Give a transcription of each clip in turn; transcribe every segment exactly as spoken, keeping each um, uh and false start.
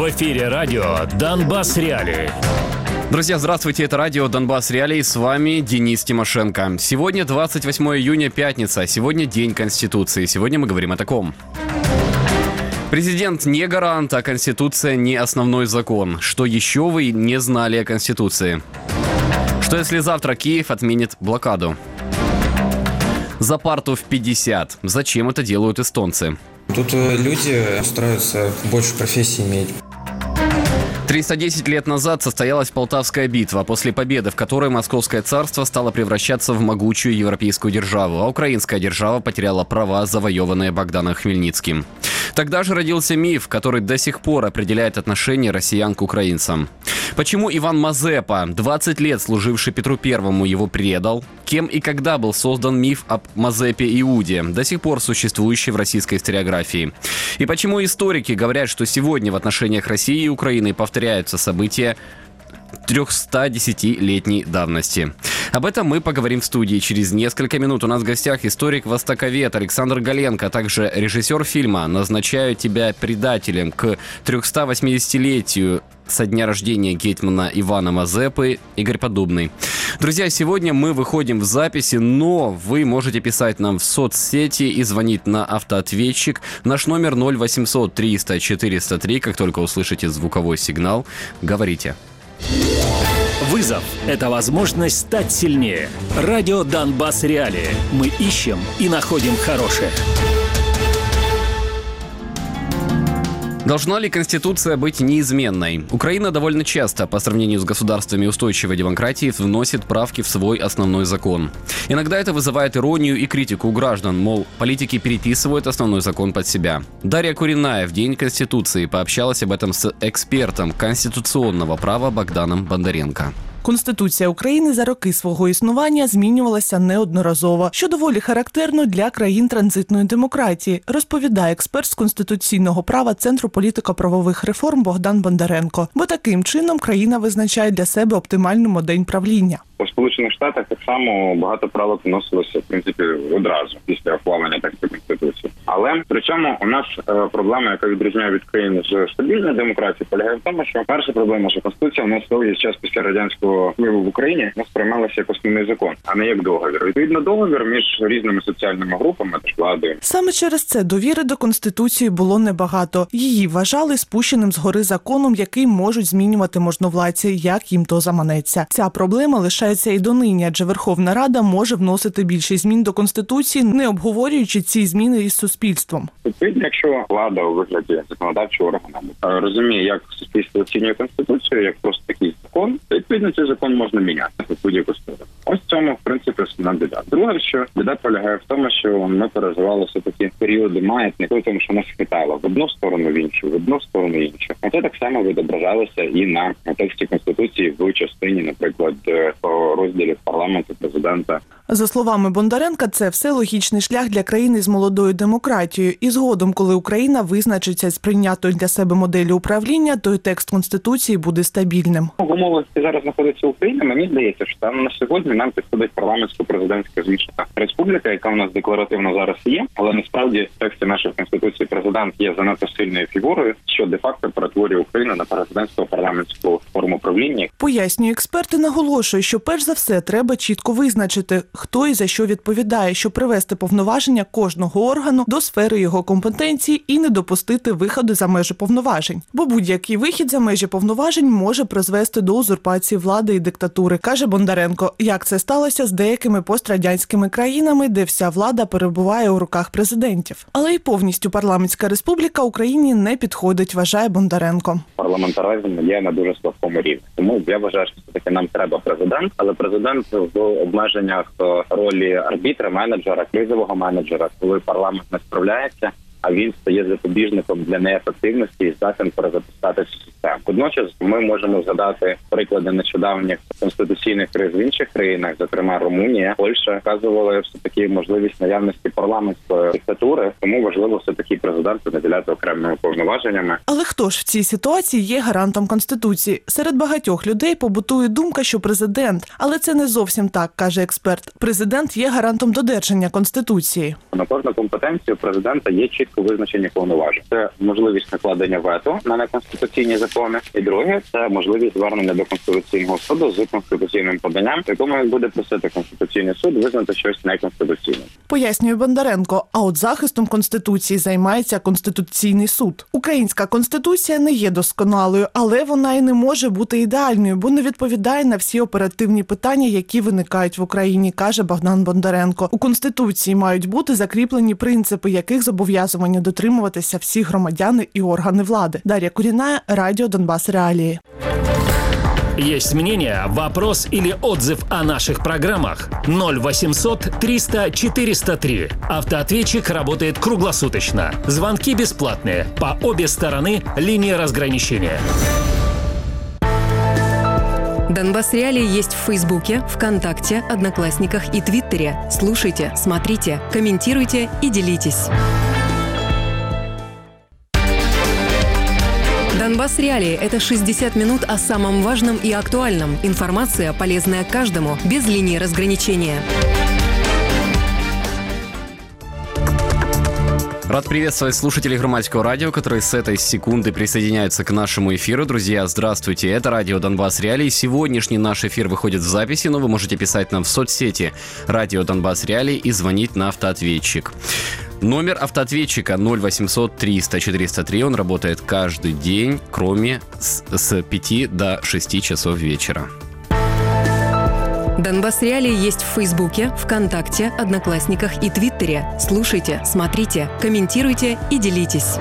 В эфире радио «Донбасс Реалии». Друзья, здравствуйте, это радио «Донбасс Реалии», с вами Денис Тимошенко. Сегодня двадцать восьмое июня, пятница, сегодня День Конституции. Сегодня мы говорим о таком. Президент не гарант, а Конституция не основной закон. Что еще вы не знали о Конституции? Что если завтра Киев отменит блокаду? За парту в пятьдесят. Зачем это делают эстонцы? Тут люди стараются больше профессий иметь. триста десять лет назад состоялась Полтавская битва, после победы в которой Московское царство стало превращаться в могучую европейскую державу, а украинская держава потеряла права, завоеванные Богданом Хмельницким. Тогда же родился миф, который до сих пор определяет отношение россиян к украинцам. Почему Иван Мазепа, двадцать лет служивший Петру Первому, его предал? Кем и когда был создан миф об Мазепе Иуде, до сих пор существующий в российской историографии? И почему историки говорят, что сегодня в отношениях России и Украины повторяются события трехстадесятилетней давности? Об этом мы поговорим в студии через несколько минут. У нас в гостях историк-востоковед Александр Галенко, а также режиссер фильма «Назначаю тебя предателем» к трехстовосьмидесятилетию со дня рождения гетьмана Ивана Мазепы Игорь Поддубный. Друзья, сегодня мы выходим в записи, но вы можете писать нам в соцсети и звонить на автоответчик. Наш номер ноль восемьсот триста четыреста три. Как только услышите звуковой сигнал, говорите. Вызов – это возможность стать сильнее. Радио «Донбасс Реалии». Мы ищем и находим хорошее. Должна ли Конституция быть неизменной? Украина довольно часто, по сравнению с государствами устойчивой демократии, вносит правки в свой основной закон. Иногда это вызывает иронию и критику у граждан, мол, политики переписывают основной закон под себя. Дарья Куриная в День Конституции пообщалась об этом с экспертом конституционного права Богданом Бондаренко. Конституція України за роки свого існування змінювалася неодноразово, що доволі характерно для країн транзитної демократії, розповідає експерт з конституційного права Центру політико-правових реформ Богдан Бондаренко. Бо таким чином країна визначає для себе оптимальну модель правління. У Сполучених Штатах так само багато правок вносилося, в принципі, одразу після ухвалення тексту Конституції. Але при цьому у нас е, проблема, яка відрізняє від країн з стабільної демократії, полягає в тому, що перша проблема, що Конституція у нас довгий час після радянського впливу в Україні не сприймалася як основний закон, а не як договір. Відповідно, договір між різними соціальними групами та владою. Саме через це довіри до Конституції було небагато. Її вважали спущеним згори законом, який можуть змінювати можновладці, як їм то заманеться. Ця проблема лишається і донині, адже Верховна Рада може вносити більше змін до Конституції, не обговорюючи ці зміни із суспільством. Відповідно, якщо влада у вигляді законодавчого органу розуміє, як суспільство оцінює Конституцію, як просто такий закон, то відповідно цей закон можна міняти в будь-яку сторону. Ось в цьому, в принципі, основна біда. Друге, що біда полягає в тому, що ми переживали все-таки періоди маятника, тому що нас хитало в одну сторону, в іншу, в одну сторону, в іншу. А це так само відображалося і на тексті Конституції в частині, наприклад, по розділі парламенту, президента. За словами Бондаренка, це все логічний шлях для країни з молодою демократією. І згодом, коли Україна визначиться з прийнятою для себе моделлю управління, то й текст Конституції буде стабільним. В умовах, які зараз знаходиться Україна, мені здається, що там на сьогодні нам підходить парламентсько-президентська змішана республіка, яка у нас декларативно зараз є, але насправді в тексті нашої Конституції президент є занадто сильною фігурою, що де-факто перетворює Україну на президентсько-парламентську форму правління. Пояснює експерти, наголошує, що перш за все треба чітко визначити, хто і за що відповідає, щоб привести повноваження кожного органу до сфери його компетенції і не допустити виходу за межі повноважень. Бо будь-який вихід за межі повноважень може призвести до узурпації влади і диктатури, каже Бондаренко. Як це сталося з деякими пострадянськими країнами, де вся влада перебуває у руках президентів. Але й повністю парламентська республіка Україні не підходить, вважає Бондаренко. Парламентаризм є на дуже слабкому рівні. Тому я вважаю, що все-таки нам треба президент, але президент в обмеженнях ролі арбітра, менеджера, кризового менеджера, коли парламент не справляється, а він стає запобіжником для неефективності і здатен перезапускати цю систему. Водночас ми можемо згадати приклади нещодавніх конституційних криз в інших країнах, зокрема Румунія, Польща, вказували все-таки можливість наявності парламентської диктатури, тому важливо все-таки президенту наділяти окремими повноваженнями. Але хто ж в цій ситуації є гарантом Конституції? Серед багатьох людей побутує думка, що президент, але це не зовсім так, каже експерт. Президент є гарантом додержання Конституції. На кожну компетенцію президента є чітко чітко визначені повноваження. Це можливість накладення вето на неконституційні закони, і друге – це можливість звернення до Конституційного суду з конституційним поданням, в якому він буде просити Конституційний суд визнати щось неконституційним. Пояснює Бондаренко, а от захистом Конституції займається Конституційний суд. Українська Конституція не є досконалою, але вона і не може бути ідеальною, бо не відповідає на всі оперативні питання, які виникають в Україні, каже Богдан Бондаренко. У Конституції мають бути закріплені принципи, яких зобов'язані дотримуватися всі громадяни і органи влади. Дар'я Куріна, Радіо Донбас Реалії. Есть мнение, вопрос или отзыв о наших программах? ноль восемьсот триста четыреста три. Автоответчик работает круглосуточно. Звонки бесплатные. По обе стороны линии разграничения. Донбасс Реалии есть в Фейсбуке, ВКонтакте, Одноклассниках и Твиттере. Слушайте, смотрите, комментируйте и делитесь. Донбасс Реалии – это шестьдесят минут о самом важном и актуальном. Информация, полезная каждому, без линии разграничения. Рад приветствовать слушателей Громадского радио, которые с этой секунды присоединяются к нашему эфиру. Друзья, здравствуйте, это радио Донбасс Реалии. Сегодняшний наш эфир выходит в записи, но вы можете писать нам в соцсети «Радио Донбасс Реалии» и звонить на автоответчик. Номер автоответчика ноль восемьсот триста четыреста три, он работает каждый день, кроме с, с пяти до шести часов вечера. Донбасс Реалии есть в Фейсбуке, ВКонтакте, Одноклассниках и Твиттере. Слушайте, смотрите, комментируйте и делитесь.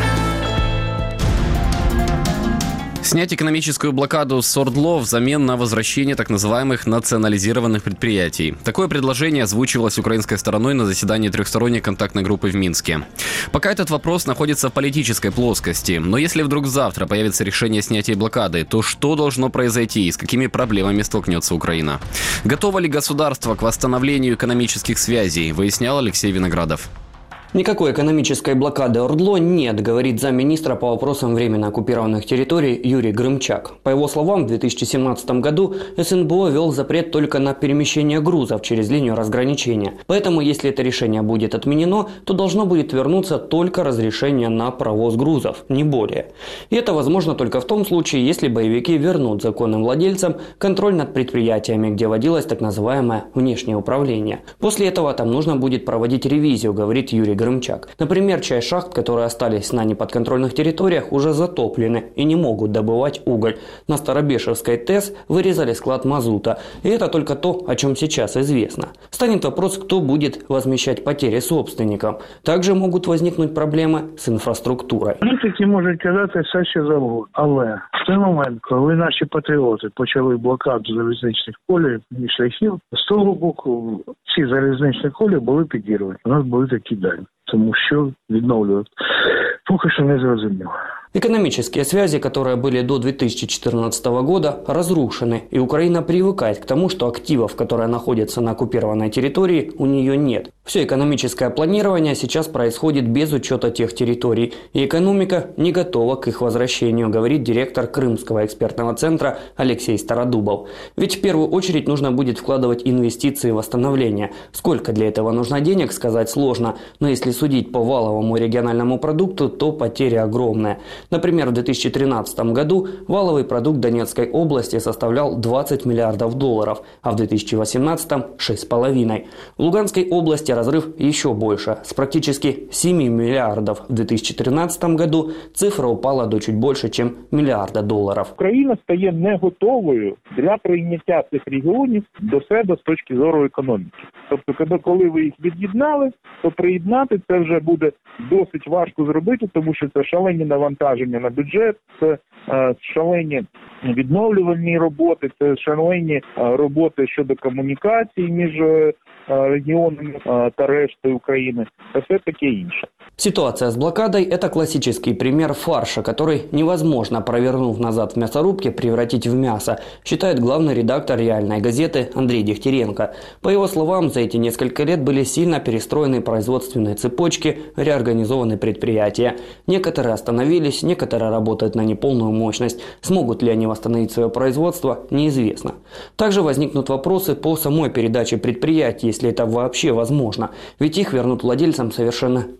Снять экономическую блокаду с Ордло взамен на возвращение так называемых национализированных предприятий. Такое предложение озвучивалось украинской стороной на заседании трехсторонней контактной группы в Минске. Пока этот вопрос находится в политической плоскости, но если вдруг завтра появится решение снятия блокады, то что должно произойти и с какими проблемами столкнется Украина? Готово ли государство к восстановлению экономических связей, выяснял Алексей Виноградов. Никакой экономической блокады Ордло нет, говорит замминистра по вопросам временно оккупированных территорий Юрий Грымчак. По его словам, в две тысячи семнадцатом году СНБО ввел запрет только на перемещение грузов через линию разграничения. Поэтому, если это решение будет отменено, то должно будет вернуться только разрешение на провоз грузов, не более. И это возможно только в том случае, если боевики вернут законным владельцам контроль над предприятиями, где водилось так называемое внешнее управление. После этого там нужно будет проводить ревизию, говорит Юрий Грымчак. Например, часть шахт, которые остались на неподконтрольных территориях, уже затоплены и не могут добывать уголь. На Старобешевской ТЭС вырезали склад мазута. И это только то, о чем сейчас известно. Станет вопрос, кто будет возмещать потери собственникам. Также могут возникнуть проблемы с інфраструктурою. Політики можуть казати все, що завгодно. Але в той момент, коли наші патріоти почали блокаду залізничних колій і шляхів, з того боку всі залізничні колії були підірвані. У нас були такі дані. Тому що відновлювати поки що не зрозуміло. Экономические связи, которые были до две тысячи четырнадцатого года, разрушены, и Украина привыкает к тому, что активов, которые находятся на оккупированной территории, у нее нет. Все экономическое планирование сейчас происходит без учета тех территорий, и экономика не готова к их возвращению, говорит директор Крымского экспертного центра Алексей Стародубов. Ведь в первую очередь нужно будет вкладывать инвестиции в восстановление. Сколько для этого нужно денег, сказать сложно, но если судить по валовому региональному продукту, то потери огромные. Например, в две тысячи тринадцатом году валовый продукт Донецкой области составлял двадцать миллиардов долларов, а в две тысячи восемнадцатом – шесть с половиной. В Луганской области разрыв еще больше. С практически семи миллиардов в две тысячи тринадцатом году цифра упала до чуть больше, чем миллиарда долларов. Україна стає не готовою для прийняття цих регіонів до себе з точки зору економіки. Тобто, коли ви їх від'єднали, то приєднати це вже буде досить важко зробити, тому що це шалені навантаження на бюджет, це е, шалені відновлювальні роботи, це шалені е, роботи щодо комунікацій між е, регионами э, та рештой Украины, а все таки інше. Ситуация с блокадой – это классический пример фарша, который невозможно, провернув назад в мясорубке, превратить в мясо, считает главный редактор «Реальной газеты» Андрей Дегтяренко. По его словам, за эти несколько лет были сильно перестроены производственные цепочки, реорганизованы предприятия. Некоторые остановились, некоторые работают на неполную мощность. Смогут ли они восстановить свое производство, неизвестно. Также возникнут вопросы по самой передаче предприятий, если это вообще возможно. Ведь их вернут владельцам совершенно не такие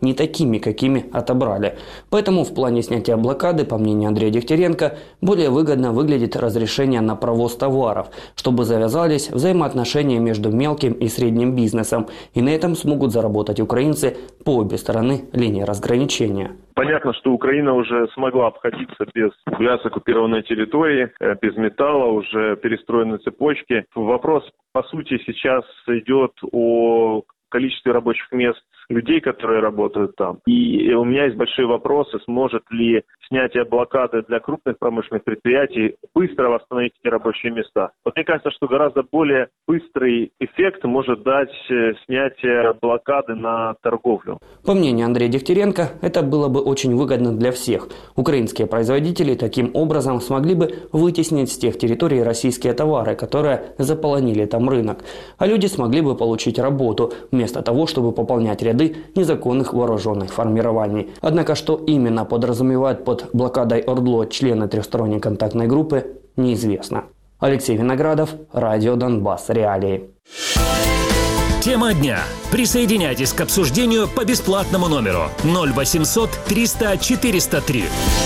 такими, какими отобрали. Поэтому в плане снятия блокады, по мнению Андрея Дегтяренко, более выгодно выглядит разрешение на провоз товаров, чтобы завязались взаимоотношения между мелким и средним бизнесом, и на этом смогут заработать украинцы по обе стороны линии разграничения. Понятно, что Украина уже смогла обходиться без газ оккупированной территории, без металла, уже перестроены цепочки. Вопрос, по сути, сейчас идет о количестве рабочих мест людей, которые работают там. И у меня есть большие вопросы, сможет ли снятие блокады для крупных промышленных предприятий быстро восстановить эти рабочие места. Вот мне кажется, что гораздо более быстрый эффект может дать снятие блокады на торговлю. По мнению Андрея Дегтяренко, это было бы очень выгодно для всех. Украинские производители таким образом смогли бы вытеснить с тех территорий российские товары, которые заполонили там рынок. А люди смогли бы получить работу, вместо того, чтобы пополнять ряды незаконных вооруженных формирований. Однако, что именно подразумевает под блокадой ОРДЛО члены трехсторонней контактной группы, неизвестно. Алексей Виноградов, Радио Донбасс. Реалии. Тема дня. Присоединяйтесь к обсуждению по бесплатному номеру ноль восемьсот триста четыреста три.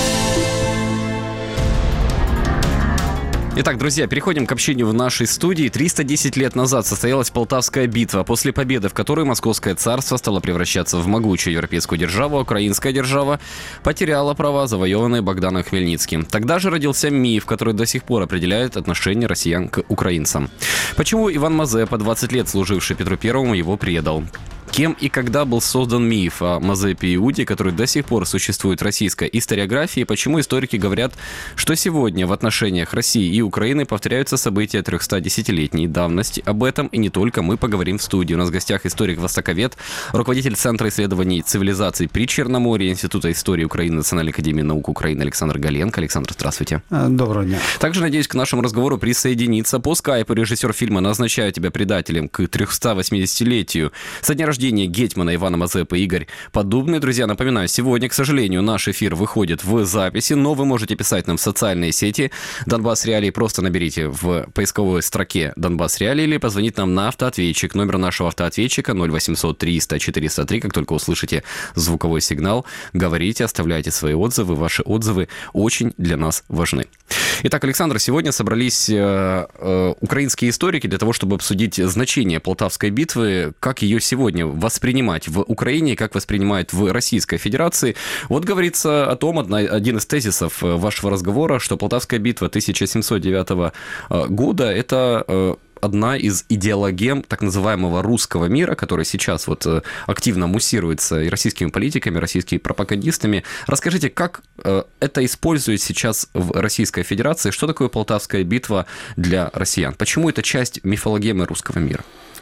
Итак, друзья, переходим к общению в нашей студии. триста десять лет назад состоялась Полтавская битва, после победы в которой Московское царство стало превращаться в могучую европейскую державу, украинская держава потеряла права, завоеванные Богданом Хмельницким. Тогда же родился миф, который до сих пор определяет отношение россиян к украинцам. Почему Иван Мазепа, двадцать лет служивший Петру Первому, его предал? Кем и когда был создан миф о Мазепе Иуде, который до сих пор существует в российской историографии? Почему историки говорят, что сегодня в отношениях России и Украины повторяются события трехстадесятилетней давности? Об этом и не только мы поговорим в студии. У нас в гостях историк-востоковед, руководитель Центра исследований цивилизаций при Черноморье, Института истории Украины, Национальной академии наук Украины Александр Галенко. Александр, здравствуйте. Доброго дня. Также, надеюсь, к нашему разговору присоединиться по скайпу режиссер фильма «Назначаю тебя предателем» к трехстовосьмидесятилетию со дня рождения гетьмана Ивана Мазепы Игорь Поддубный. Друзья, напоминаю, сегодня, к сожалению, наш эфир выходит в записи, но вы можете писать нам в социальные сети «Донбасс Реалии». Просто наберите в поисковой строке «Донбасс Реалии» или позвоните нам на автоответчик. Номер нашего автоответчика ноль восемьсот триста четыреста три. Как только услышите звуковой сигнал, говорите, оставляйте свои отзывы. Ваши отзывы очень для нас важны. Итак, Александр, сегодня собрались э, э, украинские историки для того, чтобы обсудить значение Полтавской битвы, как ее сегодня воспринимать в Украине, как воспринимают в Российской Федерации. Вот говорится о том, одна, один из тезисов вашего разговора, что Полтавская битва тысяча семьсот девятого года – это одна из идеологем так называемого русского мира, который сейчас вот активно муссируется и российскими политиками, и российскими пропагандистами. Расскажите, как это используют сейчас в Российской Федерации? Что такое Полтавская битва для россиян? Почему это часть міфологеми русского мира?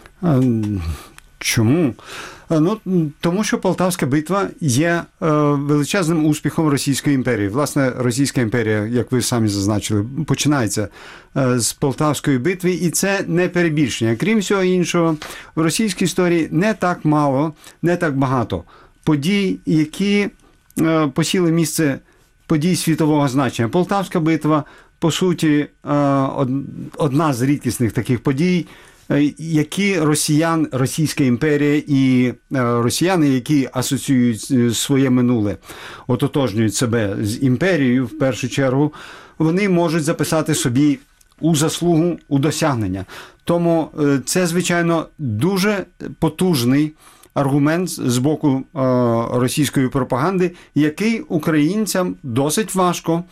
Чому? Ну, тому що Полтавська битва є е, величезним успіхом Російської імперії. Власне, Російська імперія, як ви самі зазначили, починається е, з Полтавської битви, і це не перебільшення. Крім всього іншого, в російській історії не так мало, не так багато подій, які е, посіли місце подій світового значення. Полтавська битва, по суті, е, од, одна з рідкісних таких подій, які росіян, Російська імперія і росіяни, які асоціюють своє минуле, ототожнюють себе з імперією, в першу чергу, вони можуть записати собі у заслугу, у досягнення. Тому це, звичайно, дуже потужний аргумент з боку російської пропаганди, який українцям досить важко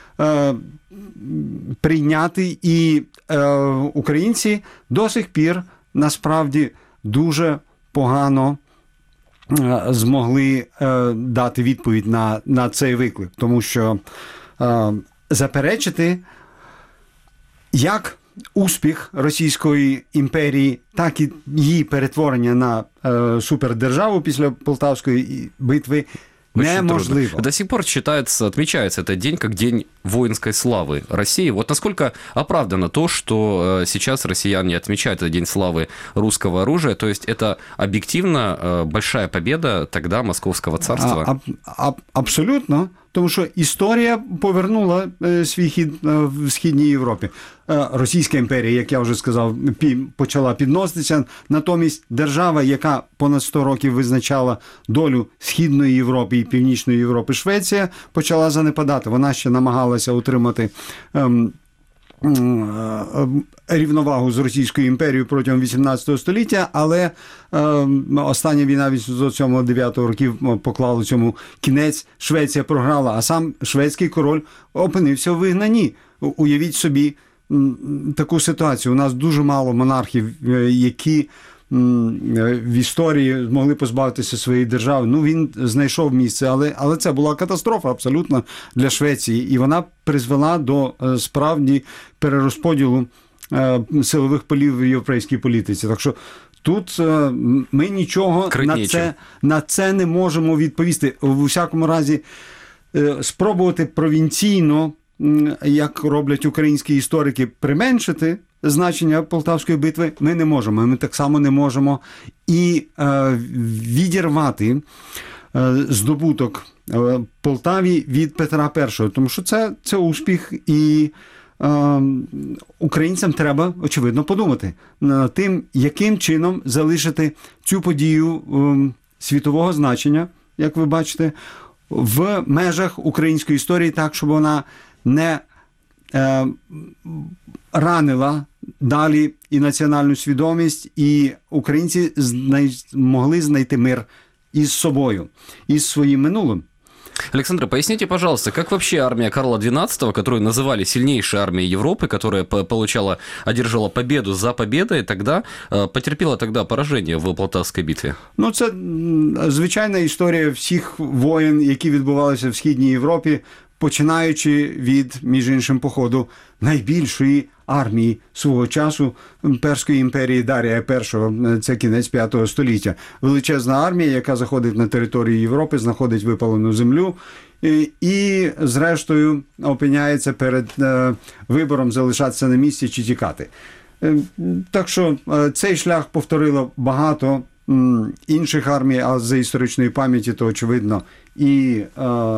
прийняти, і е, українці до сих пір насправді дуже погано е, змогли е, дати відповідь на, на цей виклик, тому що е, заперечити як успіх Російської імперії, так і її перетворення на е, супердержаву після Полтавської битви неможливо. До сих пор считается, отмечается этот день как день воинской славы России. Вот насколько оправдано то, что сейчас россияне отмечают этот день славы русского оружия, то есть это объективно большая победа тогда Московского царства? А, а, абсолютно, тому що історія повернула свій хід в Східній Європі. Російська імперія, як я вже сказав, почала підноситися. Натомість держава, яка понад сто років визначала долю Східної Європи і Північної Європи, Швеція, почала занепадати. Вона ще намагалася утримати ем, рівновагу з Російською імперією протягом вісімнадцятого століття, але е, остання війна вісімсот сьомого дев'ятого років поклала цьому кінець. Швеція програла, а сам шведський король опинився в вигнанні. Уявіть собі таку ситуацію. У нас дуже мало монархів, які в історії змогли позбавитися своєї держави. Ну, він знайшов місце, але, але це була катастрофа абсолютно для Швеції. І вона призвела до справді перерозподілу силових полів в європейській політиці. Так що тут ми нічого на це, на це не можемо відповісти. У всякому разі, спробувати провінційно, як роблять українські історики, применшити значення Полтавської битви ми не можемо. Ми так само не можемо і е, відірвати е, здобуток е, Полтаві від Петра І, тому що це, це успіх, і е, українцям треба, очевидно, подумати над тим, яким чином залишити цю подію е, світового значення, як ви бачите, в межах української історії так, щоб вона не е, ранила далі і національну свідомість, і українці знай... могли знайти мир із собою, із своїм минулим. Александр, поясните, пожалуйста, как вообще армия Карла двенадцатого, которую называли сильнейшей армией Европы, которая получала, одержала победу за победой, тогда потерпела тогда поражение в Полтавській битві? Ну, це звичайна історія всіх воєн, які відбувалися в Східній Європі, починаючи від, між іншим, походу найбільшої армії свого часу Перської імперії Дарія І, це кінець п'ятого століття. Величезна армія, яка заходить на територію Європи, знаходить випалену землю і, і зрештою, опиняється перед е, вибором залишатися на місці чи тікати. Е, так що е, цей шлях повторило багато м, інших армій, а за історичної пам'яті, то очевидно, і е,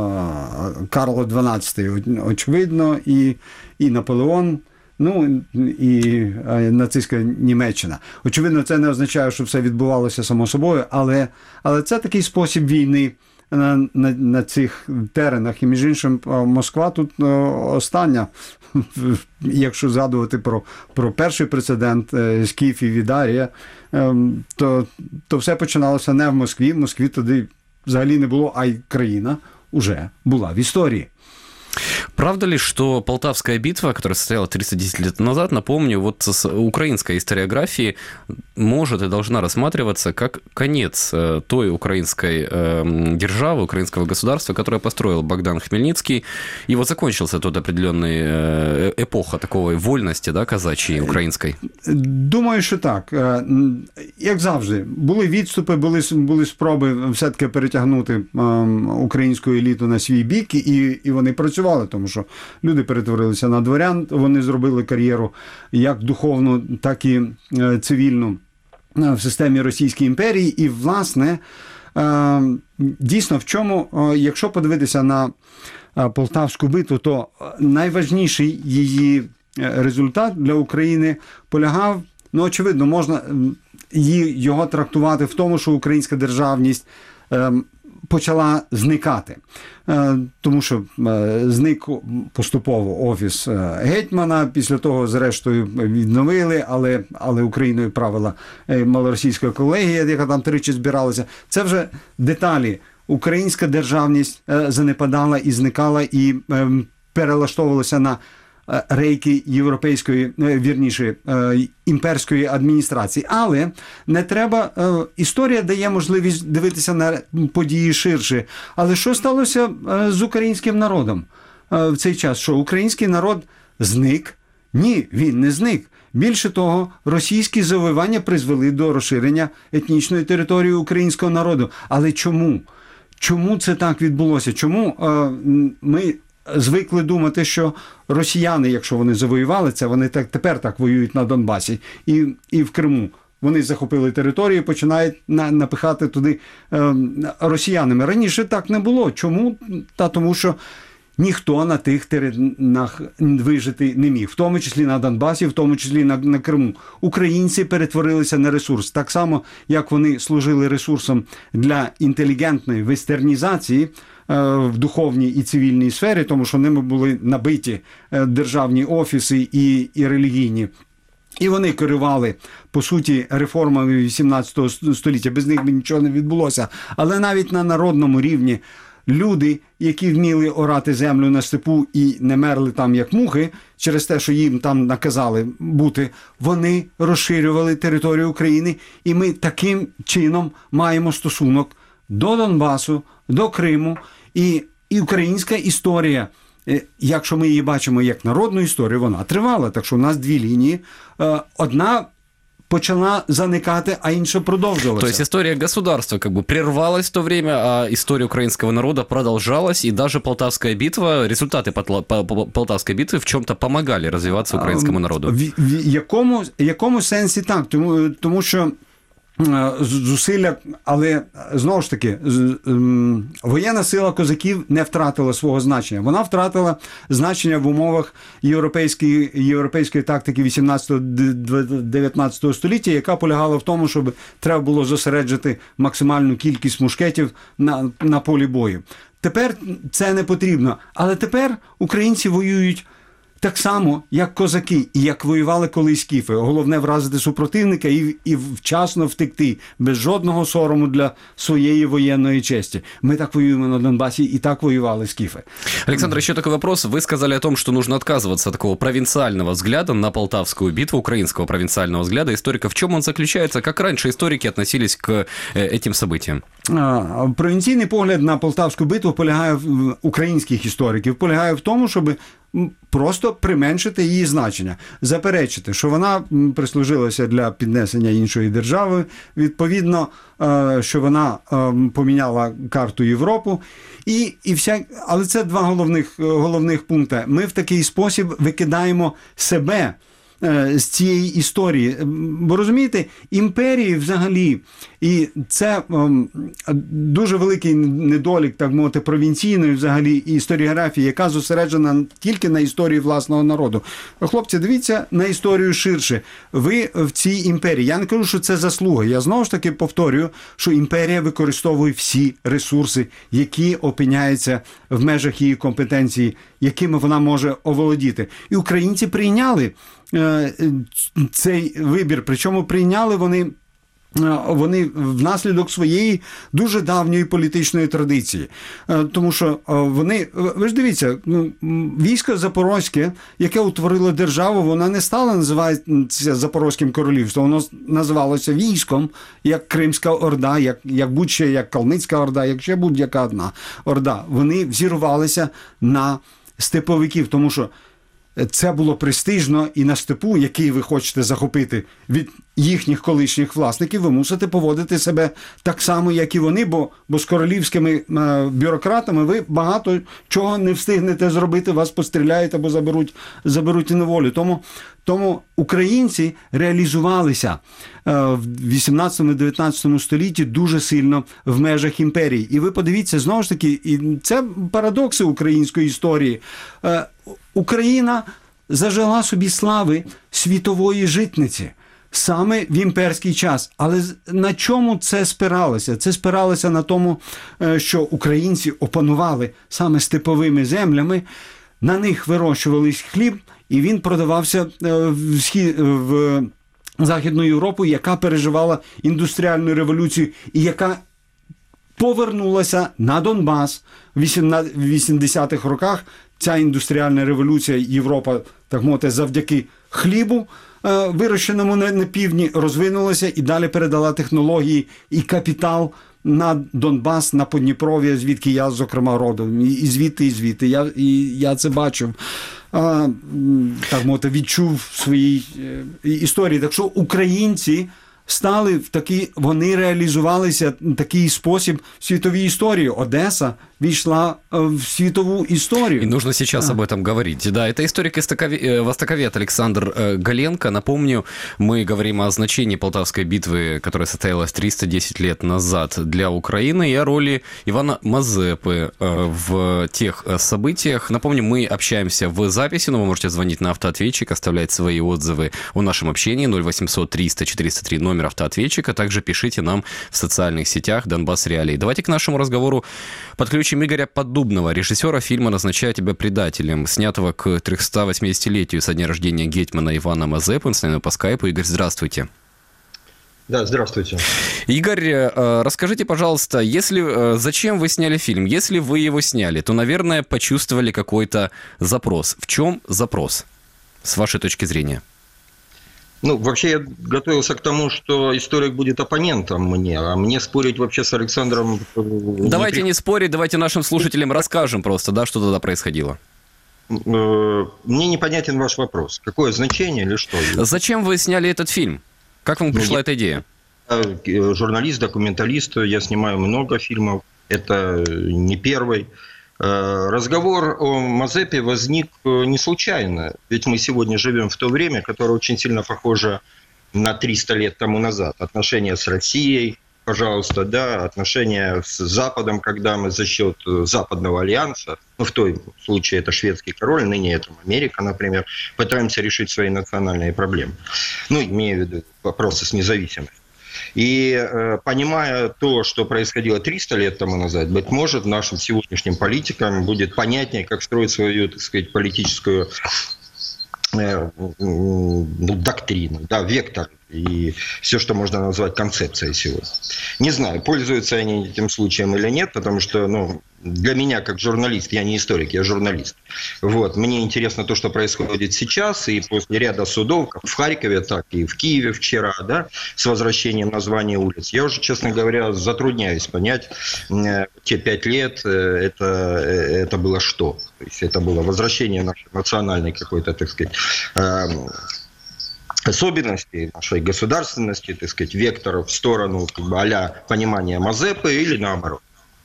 Карло дванадцятий, очевидно, і, і Наполеон, ну, і нацистська Німеччина. Очевидно, це не означає, що все відбувалося само собою, але, але це такий спосіб війни на, на, на цих теренах. І, між іншим, Москва тут остання. Якщо згадувати про, про перший прецедент скіфів і Дарія, то, то все починалося не в Москві. В Москві тоді взагалі не було, а й країна уже була в історії. Правда ли, что Полтавская битва, которая состоялась триста десять лет назад, напомню, вот с украинской историографии может и должна рассматриваться как конец той украинской э, державы, украинского государства, которое построил Богдан Хмельницкий, и вот закончился тут определенная эпоха такой вольности, да, казачьей, української? Думаю, що так. Як завжди, були відступи, були, були спроби все-таки перетягнути е, українську еліту на свій бік, і, і вони працювали. Тому що люди перетворилися на дворян, вони зробили кар'єру як духовну, так і цивільну в системі Російської імперії. І, власне, дійсно, в чому, якщо подивитися на Полтавську битву, то найважніший її результат для України полягав, ну, очевидно, можна її, його трактувати в тому, що українська державність почала зникати. Тому що зник поступово офіс гетьмана, після того, зрештою, відновили, але, але Україною правила малоросійська колегія, яка там тричі збиралася. Це вже деталі. Українська державність занепадала і зникала, і перелаштовувалася на рейки європейської, вірніше, імперської адміністрації. Але не треба, історія дає можливість дивитися на події ширше. Але що сталося з українським народом в цей час? Що український народ зник? Ні, він не зник. Більше того, російські завоювання призвели до розширення етнічної території українського народу. Але чому? Чому це так відбулося? Чому ми звикли думати, що росіяни, якщо вони завоювали це, вони так, тепер так воюють на Донбасі і, і в Криму. вони захопили територію, починають на, напихати туди е, росіянами. Раніше так не було. Чому? Та тому що ніхто на тих теренах вижити не міг, в тому числі на Донбасі, в тому числі на, на Криму. Українці перетворилися на ресурс. Так само, як вони служили ресурсом для інтелігентної вестернізації в духовній і цивільній сфері, тому що ними були набиті державні офіси і, і релігійні. І вони керували, по суті, реформами вісімнадцятого століття. Без них би нічого не відбулося. Але навіть на народному рівні люди, які вміли орати землю на степу і не мерли там як мухи, через те, що їм там наказали бути, вони розширювали територію України. І ми таким чином маємо стосунок до Донбасу, до Криму. І, і українська історія, якщо ми її бачимо як народну історію, вона тривала. Так що у нас дві лінії. Одна почала заникати, а інша продовжилася. То есть история государства как бы прервалась в то время, а история украинского народа продолжалась, и даже Полтавская битва, результаты Полтавской битвы в чем-то помогали развиваться українському народу. В, в якому, якому сенсі так? Тому, тому що зусилля, але знову ж таки, воєнна сила козаків не втратила свого значення. Вона втратила значення в умовах європейської, європейської тактики вісімнадцятого-дев'ятнадцятого століття, яка полягала в тому, щоб треба було зосереджити максимальну кількість мушкетів на, на полі бою. Тепер це не потрібно. Але тепер українці воюють так само, як козаки, і як воювали колись скіфи. Головне вразити супротивника і, і вчасно втекти, без жодного сорому для своєї воєнної честі. Мы так воюем на Донбассе, и так воевали скифы. Александр, еще такой вопрос. Вы сказали о том, что нужно отказываться от такого провинциального взгляда на Полтавскую битву, украинского провинциального взгляда историка. В чем он заключается? Как раньше историки относились к этим событиям? А, провінційний погляд на Полтавську битву полягає в українських істориків, полягає в тому, щоб просто применшити її значення, заперечити, що вона прислужилася для піднесення іншої держави, відповідно, що вона поміняла карту Європу. І, і вся... Але це два головних, головних пункти. Ми в такий спосіб викидаємо себе з цієї історії. Бо розумієте, імперії взагалі, і це ем, дуже великий недолік, так мовити, провінційної взагалі історіографії, яка зосереджена тільки на історії власного народу. Хлопці, дивіться на історію ширше. Ви в цій імперії, я не кажу, що це заслуга, я знову ж таки повторюю, що імперія використовує всі ресурси, які опиняються в межах її компетенції, якими вона може оволодіти. І українці прийняли цей вибір, причому прийняли вони вони внаслідок своєї дуже давньої політичної традиції. Тому що вони, ви ж дивіться, військо Запорозьке, яке утворило державу, воно не стало називатися Запорозьким королівством, воно називалося військом, як Кримська Орда, як, як будь-ще, як Калмицька Орда, як ще будь-яка одна Орда. Вони взірвалися на степовиків, тому що це було престижно, і на степу, який ви хочете захопити від їхніх колишніх власників, ви мусите поводити себе так само, як і вони, бо, бо з королівськими е, бюрократами ви багато чого не встигнете зробити, вас постріляють або заберуть, заберуть у неволю. Тому, тому українці реалізувалися е, в вісімнадцятому-дев'ятнадцятому столітті дуже сильно в межах імперії. І ви подивіться, знову ж таки, і це парадокси української історії. Е, Україна зажила собі слави світової житниці саме в імперський час. Але на чому це спиралося? Це спиралося на тому, що українці опанували саме степовими землями, на них вирощувались хліб, і він продавався в, схід, в Західну Європу, яка переживала індустріальну революцію і яка повернулася на Донбас в вісімдесятих роках. Ця індустріальна революція, Європа, так мовити, завдяки хлібу, вирощеному на півдні, розвинулася і далі передала технології і капітал на Донбас, на Подніпров'я, звідки я, зокрема, родом. І звідти, і звідти. Я, і я це бачив. Так мовити, відчув в своїй історії. Так що українці стали в такі, вони реалізувалися в такий спосіб в світовій історії. Одеса вошла в світовую историю. И нужно сейчас а. об этом говорить. Да, это историк-востоковед Александр Галенко. Напомню, мы говорим о значении Полтавской битвы, которая состоялась триста десять лет назад для Украины, и о роли Ивана Мазепы в тех событиях. Напомню, мы общаемся в записи, но вы можете звонить на автоответчик, оставлять свои отзывы о нашем общении. ноль восемьсот триста четыреста три номер автоответчика. Также пишите нам в социальных сетях Донбасс Реалии. Давайте к нашему разговору подключим Игоря Поддубного, режиссера фильма «Назначаю тебя предателем», снятого к трехсотовосьмидесятилетию со дня рождения гетьмана Ивана Мазепы. Он с нами по скайпу. Игорь, здравствуйте. Да, здравствуйте. Игорь, расскажите, пожалуйста, если, зачем вы сняли фильм? Если вы его сняли, то, наверное, почувствовали какой-то запрос. В чем запрос, с вашей точки зрения? Ну, вообще я готовился к тому, что историк будет оппонентом мне, а мне спорить вообще с Александром... Давайте не, не спорить, давайте нашим слушателям расскажем просто, да, что тогда происходило. Мне непонятен ваш вопрос. Какое значение или что? Зачем вы сняли этот фильм? Как вам пришла эта идея? Я журналист, документалист, я снимаю много фильмов, это не первый. Разговор о Мазепе возник не случайно, ведь мы сегодня живем в то время, которое очень сильно похоже на триста лет тому назад. Отношения с Россией, пожалуйста, да, отношения с Западом, когда мы за счет Западного альянса, ну в том случае это шведский король, ныне это Америка, например, пытаемся решить свои национальные проблемы. Ну, имею в виду вопросы с независимостью. И э, понимая то, что происходило триста лет тому назад, быть может, нашим сегодняшним политикам будет понятнее, как строить свою, так сказать, политическую э, ну, доктрину, да, вектор и все, что можно назвать концепцией сегодня. Не знаю, пользуются они этим случаем или нет, потому что, ну, для меня, как журналист, я не историк, я журналист. Вот, мне интересно то, что происходит сейчас, и после ряда судов, как в Харькове, так и в Киеве вчера, да, с возвращением названия улиц. Я уже, честно говоря, затрудняюсь понять, э, те пять лет э, это, э, это было что. То есть это было возвращение нашей национальной какой-то, так сказать, э, особенностей нашей государственности, так сказать, векторов в сторону как бы, а-ля понимания Мазепы или наоборот.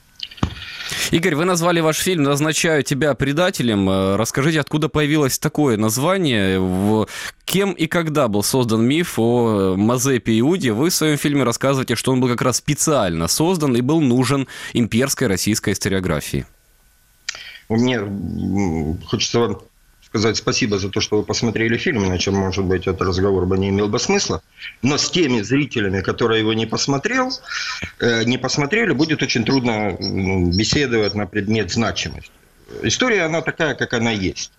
Игорь, вы назвали ваш фильм «Назначаю тебя предателем». Расскажите, откуда появилось такое название? Кем и когда был создан миф о Мазепе Иуде? Вы в своем фильме рассказываете, что он был как раз специально создан и был нужен имперской российской историографии. Мне хочется вам сказать спасибо за то, что вы посмотрели фильм, иначе, может быть, этот разговор бы не имел бы смысла. Но с теми зрителями, которые его не посмотрел, э, не посмотрели, будет очень трудно ну, беседовать на предмет значимости. История, она такая, как она есть.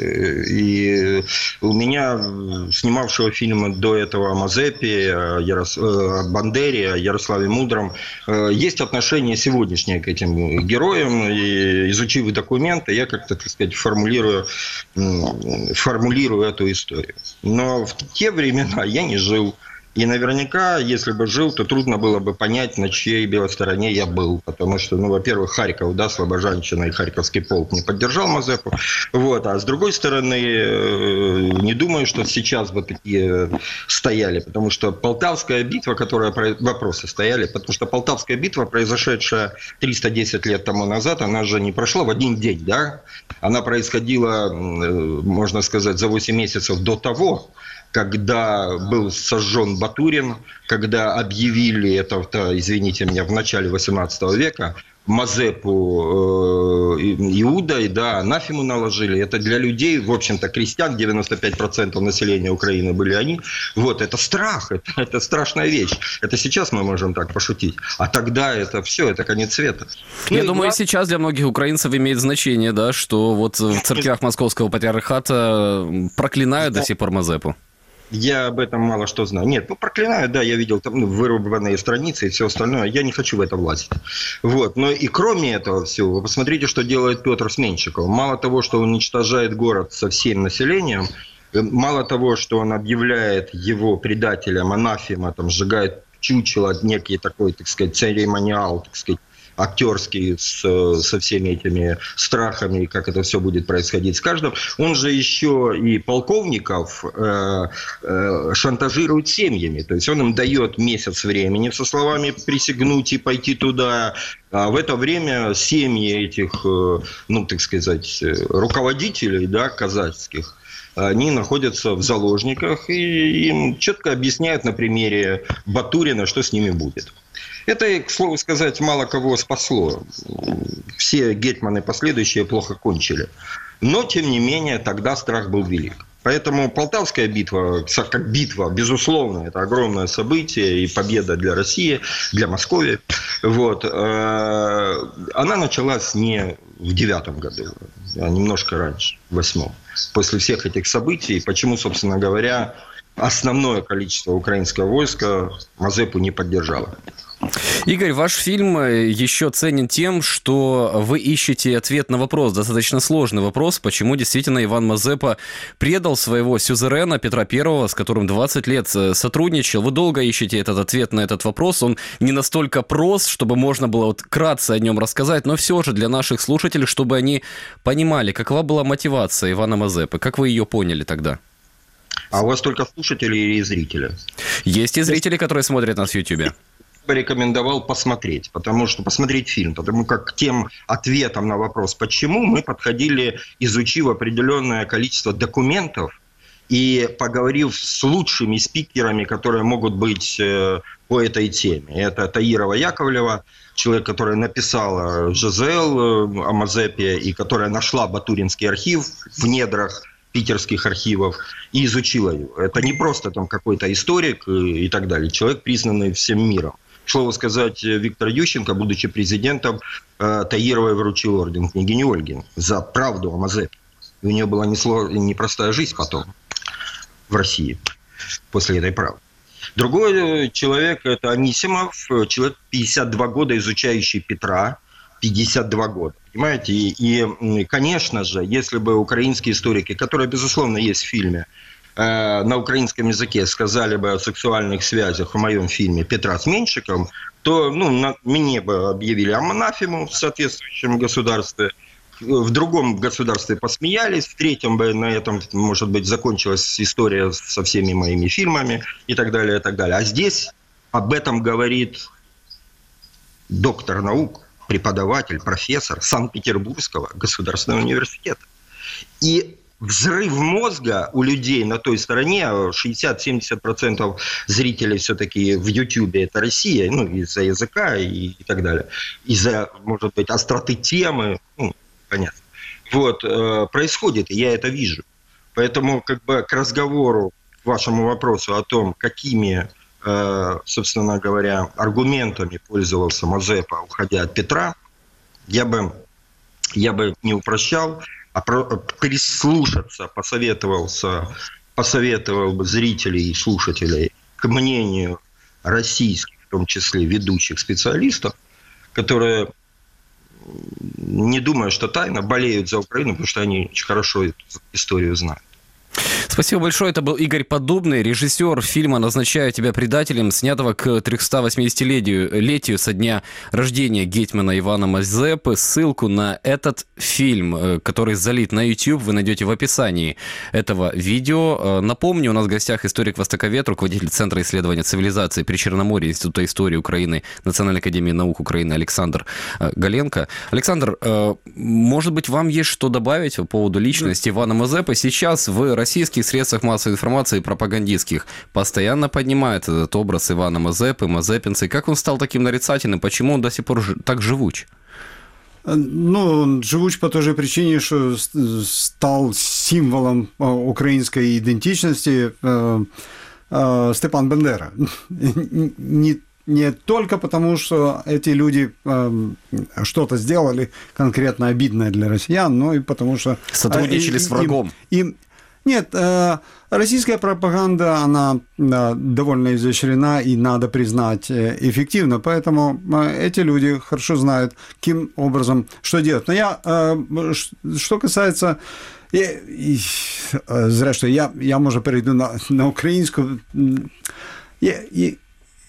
И у меня, снимавшего фильмы до этого о Мазепе, о, Ярос... о Бандере, о Ярославе Мудром, есть отношение сегодняшнее к этим героям. И, изучив документы, я как-то, так сказать, формулирую, формулирую эту историю. Но в те времена я не жил. И наверняка, если бы жил, то трудно было бы понять, на чьей белой стороне я был. Потому что, ну, во-первых, Харьков, да, Слобожанщина и Харьковский полк не поддержал Мазепу. Вот. А с другой стороны, не думаю, что сейчас бы такие стояли. Потому что Полтавская битва, которая... Вопросы стояли. Потому что Полтавская битва, произошедшая триста десять лет тому назад, она же не прошла в один день, да? Она происходила, можно сказать, за восемь месяцев до того, когда был сожжен Батурин, когда объявили это, извините меня, в начале восемнадцатого века, Мазепу э, Иудой, да, анафему наложили. Это для людей, в общем-то, крестьян, девяносто пять процентов населения Украины были они. Вот, это страх, это, это страшная вещь. Это сейчас мы можем так пошутить. А тогда это все, это конец света. Я ну, думаю, да. Сейчас для многих украинцев имеет значение, да, что вот в церквях Московского патриархата проклинают до сих пор Мазепу. Я об этом мало что знаю. Нет, ну проклинаю, да, я видел там ну, вырубленные страницы и все остальное. Я не хочу в это влазить. Вот. Но и кроме этого всего, вы посмотрите, что делает Петр Сменщиков. Мало того, что он уничтожает город со всем населением, мало того, что он объявляет его предателем, анафема, там, сжигает чучело, некий такой, так сказать, церемониал, так сказать, актерский с, со всеми этими страхами, как это все будет происходить с каждым. Он же еще и полковников э, э, шантажирует семьями. То есть он им дает месяц времени со словами присягнуть и пойти туда. А в это время семьи этих, э, ну, так сказать, руководителей, да, казахских, они находятся в заложниках, и им четко объясняют на примере Батурина, что с ними будет. Это, к слову сказать, мало кого спасло. Все гетманы последующие плохо кончили. Но, тем не менее, тогда страх был велик. Поэтому Полтавская битва, как битва, безусловно, это огромное событие и победа для России, для Москвы. Вот. Она началась не в девятом году, а немножко раньше, в восьмом. После всех этих событий, почему, собственно говоря, основное количество украинского войска Мазепу не поддержало. Игорь, ваш фильм еще ценен тем, что вы ищете ответ на вопрос, достаточно сложный вопрос, почему действительно Иван Мазепа предал своего сюзерена Петра Первого, с которым двадцать лет сотрудничал. Вы долго ищете этот ответ на этот вопрос, он не настолько прост, чтобы можно было вот вкратце о нем рассказать, но все же для наших слушателей, чтобы они понимали, какова была мотивация Ивана Мазепы, как вы ее поняли тогда? А у вас только слушатели или зрители? Есть и зрители, которые смотрят нас в Ютьюбе. Рекомендовал посмотреть, потому что посмотреть фильм, потому как к тем ответам на вопрос, почему, мы подходили, изучив определенное количество документов и поговорив с лучшими спикерами, которые могут быть по этой теме. Это Таирова Яковлева, человек, который написала ЖЗЛ о Мазепе и которая нашла Батуринский архив в недрах питерских архивов и изучила его. Это не просто там какой-то историк и так далее, человек, признанный всем миром. К слову сказать, Виктор Ющенко, будучи президентом, Таировой вручил орден княгини Ольги за правду о Мазепе. И у нее была непростая жизнь потом в России после этой правды. Другой человек – это Анисимов, человек пятьдесят два года, изучающий Петра, пятьдесят два года. Понимаете? И, и, конечно же, если бы украинские историки, которые, безусловно, есть в фильме, на украинском языке сказали бы о сексуальных связях в моем фильме Петра с Меньшиком, то ну, на, мне бы объявили анафему в соответствующем государстве, в другом государстве посмеялись, в третьем бы на этом, может быть, закончилась история со всеми моими фильмами и так далее, и так далее. А здесь об этом говорит доктор наук, преподаватель, профессор Санкт-Петербургского государственного университета. И взрыв мозга у людей на той стороне, шестьдесят-семьдесят процентов зрителей все-таки в Ютьюбе это Россия, ну, из-за языка и, и так далее, из-за, может быть, остроты темы, ну, понятно. Вот, э, происходит, и я это вижу. Поэтому, как бы, к разговору, к вашему вопросу о том, какими, э, собственно говоря, аргументами пользовался Мазепа, уходя от Петра, я бы, я бы не упрощал, а прислушаться, посоветовался, посоветовал бы зрителей и слушателей к мнению российских, в том числе ведущих специалистов, которые, не думая, что тайно, болеют за Украину, потому что они очень хорошо эту историю знают. Спасибо большое. Это был Игорь Поддубный, режиссер фильма «Назначаю тебя предателем», снятого к трехстовосьмидесятилетию со дня рождения гетмана Ивана Мазепы. Ссылку на этот фильм, который залит на YouTube, вы найдете в описании этого видео. Напомню, у нас в гостях историк-востоковед, руководитель Центра исследования цивилизации при Черноморье Института истории Украины Национальной академии наук Украины Александр Галенко. Александр, может быть, вам есть что добавить по поводу личности Ивана Мазепы? Сейчас в российских средствах массовой информации пропагандистских постоянно поднимает этот образ Ивана Мазепы, мазепинцы. Как он стал таким нарицательным? Почему он до сих пор так живуч? Ну, он живуч по той же причине, что стал символом украинской идентичности Степан Бандера. Не Не только потому, что эти люди э, что-то сделали конкретно обидное для россиян, но и потому что... Сотрудничали э, с врагом. Им, им, нет, э, российская пропаганда, она э, довольно изощрена и, надо признать, э, эффективна, поэтому э, эти люди хорошо знают, каким образом что делать. Но я, э, что касается... Я, и, зря, что я, я, может, перейду на, на украинскую... Я, и,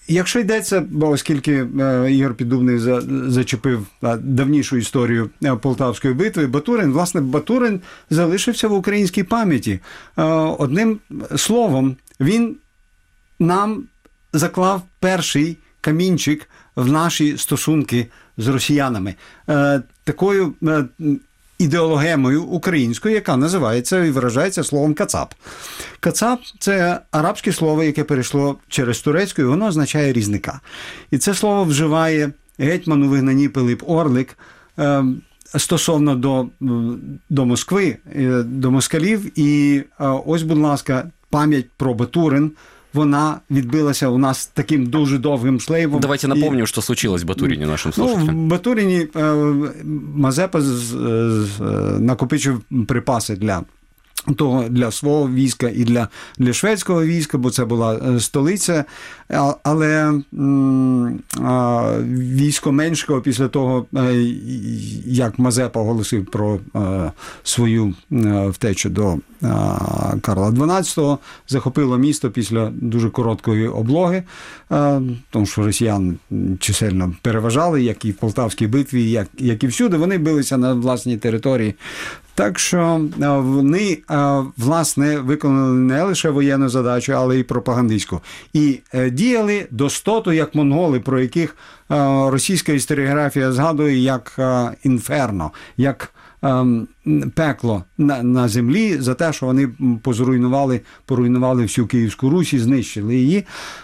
Якщо йдеться, бо оскільки е, Ігор Піддубний за, зачепив е, давнішу історію е, Полтавської битви, Батурин, власне, Батурин залишився в українській пам'яті. Е, одним словом, він нам заклав перший камінчик в наші стосунки з росіянами. Е, такою е, ідеологемою українською, яка називається і виражається словом «кацап». «Кацап» – це арабське слово, яке перейшло через турецьку, і воно означає «різника». І це слово вживає гетьман у вигнанні Пилип Орлик е, стосовно до, до Москви, е, до москалів. І е, ось, будь ласка, пам'ять про Батурин, вона відбилася у нас таким дуже довгим шлейфом. Давайте напомним, і... що случилось в Батуріні нашим слушателям. Ну, в Батуріні е, Мазепа з, з, накопичив припаси для того, для свого війська і для, для шведського війська, бо це була столиця. Але м, а, військо Меншикова після того, як Мазепа оголосив про а, свою а, втечу до а, Карла дванадцятого, захопило місто після дуже короткої облоги, а, тому що росіян чисельно переважали, як і в Полтавській битві, як, як і всюди. Вони билися на власній території. Так що вони, власне, виконали не лише воєнну задачу, але й пропагандистську. І діяли достоту, як монголи, про яких російська історіографія згадує як інферно, як пекло на, на землі за те, що вони позруйнували, поруйнували всю Київську Русь і знищили її.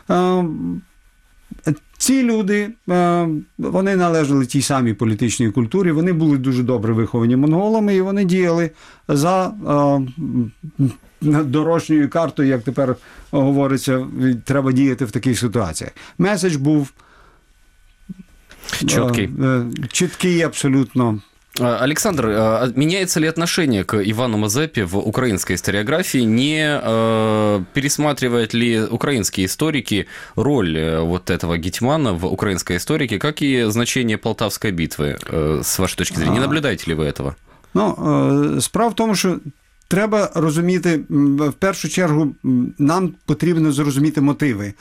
Ці люди, вони належали тій самій політичній культурі, вони були дуже добре виховані монголами, і вони діяли за дорожньою картою, як тепер говориться, треба діяти в таких ситуаціях. Меседж був чіткий, чіткий абсолютно. Александр, меняется ли отношение к Ивану Мазепе в украинской историографии? Не э, пересматривают ли украинские историки роль вот этого гетьмана в украинской историке, как и значение Полтавской битвы, э, с вашей точки зрения? Не наблюдаете ли ви этого? Ну, справа в тому, що треба розуміти, в першу чергу, нам потрібно зрозуміти мотиви.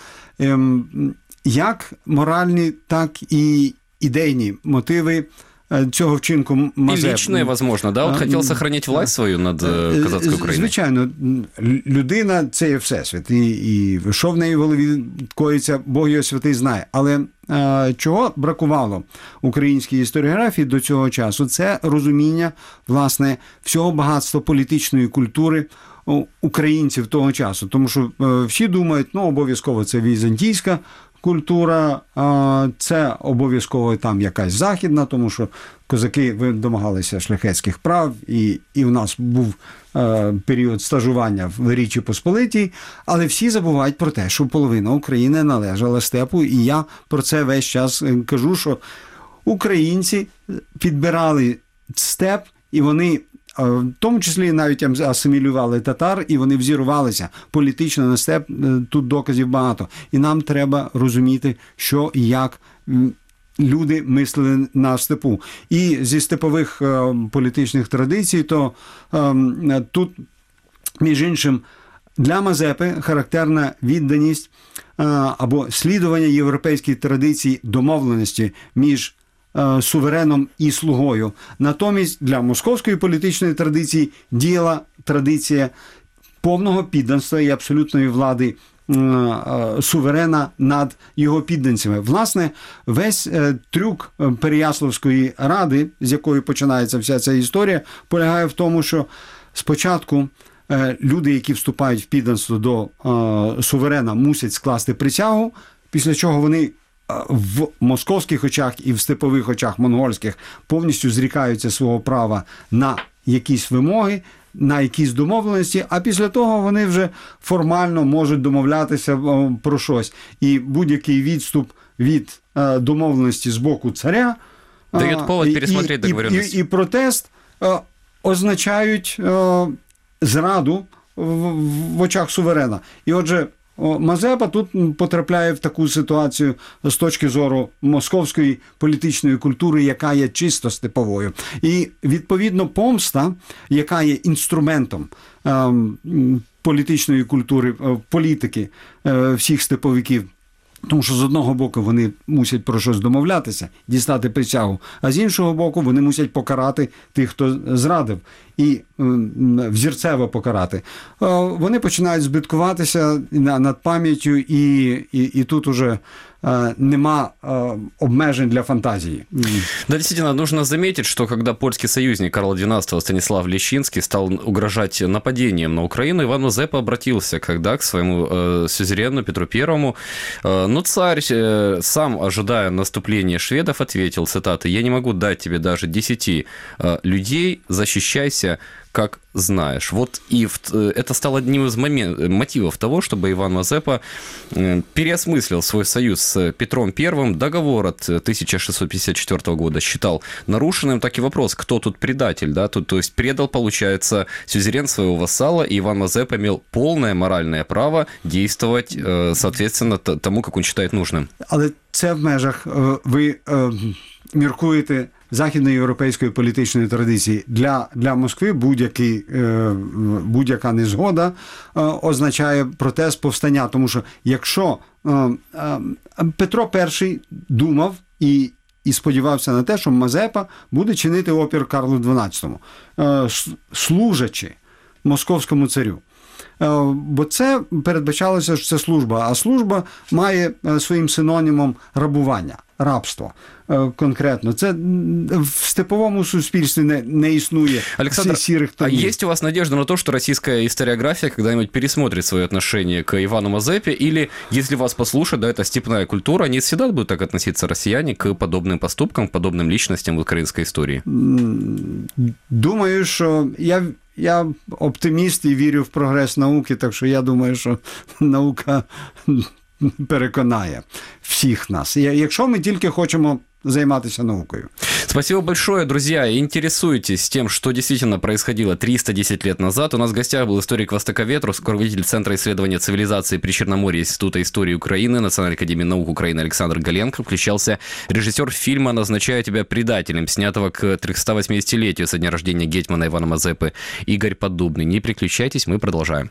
Як моральні, так і ідейні мотиви цього вчинку Мазепи. І личне, можливо, да? От хотів зберігати власть свою над козацькою Україною. Звичайно, людина – це є всесвіт. І, і що в неї в голові коїться, Бог його святий знає. Але а, чого бракувало українській історіографії до цього часу? Це розуміння, власне, всього багатства політичної культури українців того часу. Тому що а, всі думають, ну, обов'язково це візантійська культура, це обов'язково там якась західна, тому що козаки домагалися шляхетських прав, і, і в нас був е, період стажування в Річі Посполитій, але всі забувають про те, що половина України належала степу, і я про це весь час кажу, що українці підбирали степ, і вони в тому числі навіть асимілювали татар, і вони взірвалися політично на степ, тут доказів багато. І нам треба розуміти, що і як люди мислили на степу. І зі степових е, політичних традицій, то е, тут, між іншим, для Мазепи характерна відданість е, або слідування європейській традиції домовленості між сувереном і слугою. Натомість для московської політичної традиції діяла традиція повного підданства і абсолютної влади суверена над його підданцями. Власне, весь трюк Переяславської ради, з якої починається вся ця історія, полягає в тому, що спочатку люди, які вступають в підданство до суверена, мусять скласти присягу, після чого вони в московських очах і в степових очах монгольських повністю зрікаються свого права на якісь вимоги, на якісь домовленості, а після того вони вже формально можуть домовлятися про щось. І будь-який відступ від домовленості з боку царя дає повод пересмотрети договоренності. І, і, і протест означають зраду в, в очах суверена. І отже, Мазепа тут потрапляє в таку ситуацію з точки зору московської політичної культури, яка є чисто степовою. І, відповідно, помста, яка є інструментом е, політичної культури, е, політики е, всіх степовиків Тому що з одного боку вони мусять про щось домовлятися, дістати присягу, а з іншого боку вони мусять покарати тих, хто зрадив, і взірцево покарати. Вони починають збиткуватися над пам'яттю, і, і, і тут уже нема обмежень для фантазии. Да, действительно, нужно заметить, что когда польский союзник Карла двенадцатого Станислав Лещинский стал угрожать нападением на Украину, Иван Мазепа обратился когда к своему э, сюзерену Петру Первому. Э, но царь, э, сам ожидая наступления шведов, ответил, цитата, «Я не могу дать тебе даже десяти э, людей, защищайся, как знаешь». Вот и в, это стало одним из момент, мотивов того, чтобы Иван Мазепа переосмыслил свой союз с Петром Первым. Договор от тысяча шестьсот пятьдесят четвёртого года считал нарушенным. Так и вопрос, кто тут предатель, да? Тут, то есть предал, получается, сюзерен своего вассала, и Иван Мазепа имел полное моральное право действовать соответственно тому, как он считает нужным. Але це в межах, ви міркуєте, західноєвропейської політичної традиції. Для, для Москви будь-який, будь-яка незгода означає протест, повстання. Тому що якщо Петро І думав і, і сподівався на те, що Мазепа буде чинити опір Карлу дванадцятому, служачи московському царю. Бо це передбачалося, що це служба, а служба має своїм синонімом рабування, рабство конкретно. Це в степовому суспільстві не, не існує. Александр, сірих а есть у вас надежда на то, что российская историография когда-нибудь пересмотрит свое отношение к Ивану Мазепе, или, если вас послушать, да, это степная культура, не всегда будут так относиться россияне к подобным поступкам, к подобным личностям в украинской истории? Думаю, що я... Я оптиміст і вірю в прогрес науки, так що я думаю, що наука переконає всіх нас. Якщо ми тільки хочемо заниматься наукой. Спасибо большое, друзья. Интересуйтесь тем, что действительно происходило триста десять лет назад. У нас в гостях был историк-востоковед, руководитель Центра исследования цивилизации Причерноморья Института истории Украины, Национальной академии наук Украины Александр Галенко. Включался режиссер фильма «Назначаю тебя предателем», снятого к трехсотовосьмидесятилетию со дня рождения гетьмана Ивана Мазепы, Игорь Поддубный. Не переключайтесь, мы продолжаем.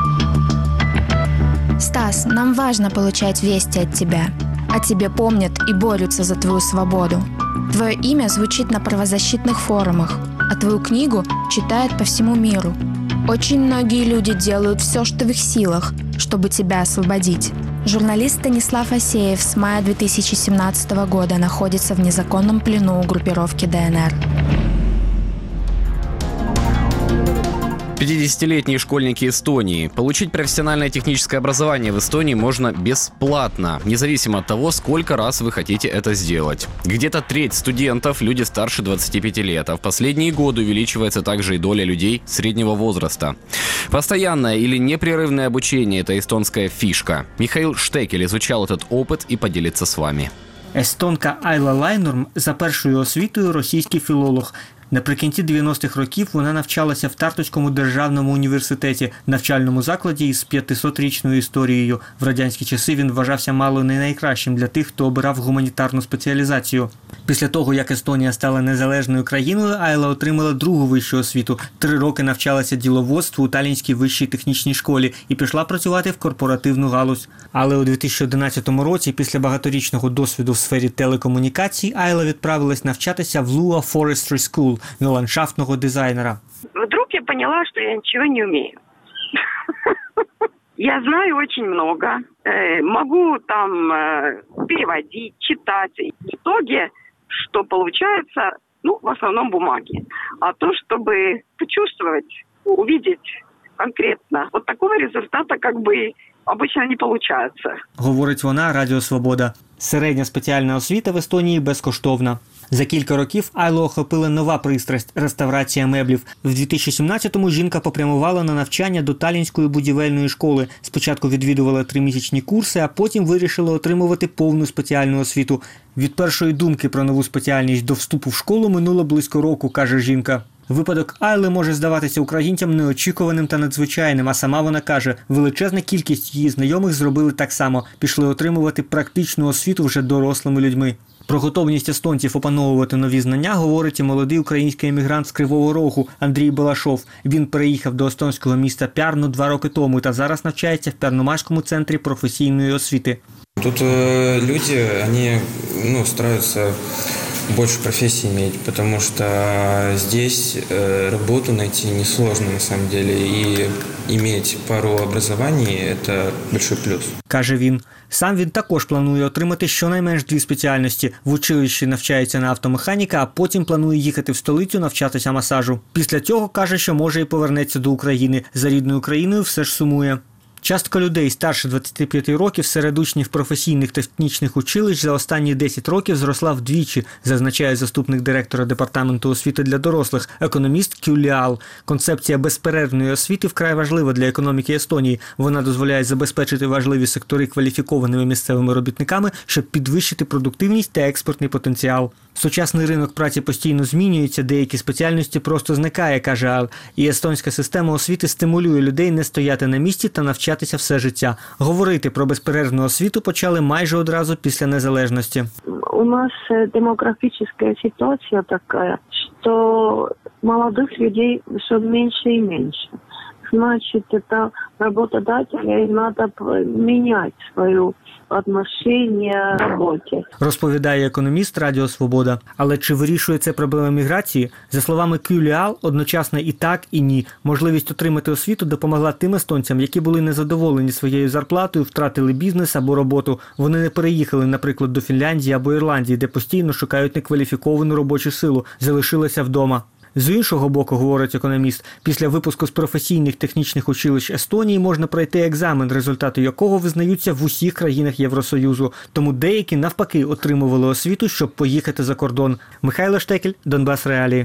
Стас, нам важно получать вести от тебя. О тебе помнят и борются за твою свободу. Твое имя звучит на правозащитных форумах, а твою книгу читают по всему миру. Очень многие люди делают все, что в их силах, чтобы тебя освободить. Журналист Станислав Асеев с мая две тысячи семнадцатого года находится в незаконном плену у группировки ДНР. пятидесятилетние школьники Эстонии. Получить профессиональное техническое образование в Эстонии можно бесплатно, независимо от того, сколько раз вы хотите это сделать. Где-то треть студентов – люди старше двадцати пяти лет, а в последние годы увеличивается также и доля людей среднего возраста. Постоянное или непрерывное обучение – это эстонская фишка. Михаил Штекель изучал этот опыт и поделится с вами. Естонка Айла Лайнорм за першою освітою російський філолог. Наприкінці дев'яностих років вона навчалася в Тартуському державному університеті, навчальному закладі із п'ятисотрічною історією. В радянські часи він вважався мало не найкращим для тих, хто обирав гуманітарну спеціалізацію. Після того, як Естонія стала незалежною країною, Айла отримала другу вищу освіту. Три роки навчалася діловодству у Талінській вищій технічній школі і пішла працювати в корпоративну галузь. Але у дві тисячі одинадцятому році, після багаторічного досвіду в сфері телекомунікацій, Айла відправилась навчатися в Lua Forestry School на ландшафтного дизайнера. Вдруг я поняла, что я ничего не умею. Я знаю очень много, могу там переводить, читать. В итоге, что получается, ну, в основном бумаги. А то, чтобы почувствовать, увидеть конкретно, вот такого результата как бы обычно не получается. Говорить вона, Радіо Свобода. Середня спеціальна освіта в Естонії безкоштовна. За кілька років Айлу охопила нова пристрасть – реставрація меблів. В дві тисячі сімнадцятому жінка попрямувала на навчання до Талінської будівельної школи. Спочатку відвідувала тримісячні курси, а потім вирішила отримувати повну спеціальну освіту. Від першої думки про нову спеціальність до вступу в школу минуло близько року, каже жінка. Випадок Айли може здаватися українцям неочікуваним та надзвичайним, а сама вона каже, величезна кількість її знайомих зробили так само, пішли отримувати практичну освіту вже дорослими людьми. Про готовність естонців опановувати нові знання говорить і молодий український емігрант з Кривого Рогу Андрій Балашов. Він переїхав до естонського міста Пярну два роки тому та зараз навчається в Пярнумашському центрі професійної освіти. Тут э, люди, они ну, стараются больше профессий иметь, потому что здесь э, работу найти несложно на самом деле, и иметь пару образований – это большой плюс. Каже він. Сам він також планує отримати щонайменш дві спеціальності. В училищі навчається на автомеханіка, а потім планує їхати в столицю навчатися масажу. Після цього каже, що може і повернеться до України. За рідною країною все ж сумує. Частка людей старше двадцяти п'яти років серед учнів професійних та технічних училищ за останні десять років зросла вдвічі, зазначає заступник директора Департаменту освіти для дорослих, економіст Кюліал. Концепція безперервної освіти вкрай важлива для економіки Естонії. Вона дозволяє забезпечити важливі сектори кваліфікованими місцевими робітниками, щоб підвищити продуктивність та експортний потенціал. Сучасний ринок праці постійно змінюється, деякі спеціальності просто зникає, каже Ал. І естонська система освіти стимулює людей не стояти на місці та навчатися все життя. Говорити про безперервну освіту почали майже одразу після незалежності. У нас демографическая ситуация такая, что молодых людей все меньше и меньше. Значит, это работодателя, им надо менять свою отношение к роботі. Розповідає економіст Радіо Свобода. Але чи вирішує це проблеми міграції? За словами Кюліал, одночасно і так, і ні. Можливість отримати освіту допомогла тим естонцям, які були незадоволені своєю зарплатою, втратили бізнес або роботу. Вони не переїхали, наприклад, до Фінляндії або Ірландії, де постійно шукають некваліфіковану робочу силу, залишилися вдома. З іншого боку, говорить економіст, після випуску з професійних технічних училищ Естонії можна пройти екзамен, результати якого визнаються в усіх країнах Євросоюзу. Тому деякі, навпаки, отримували освіту, щоб поїхати за кордон. Михайло Штекель, Донбас Реалії.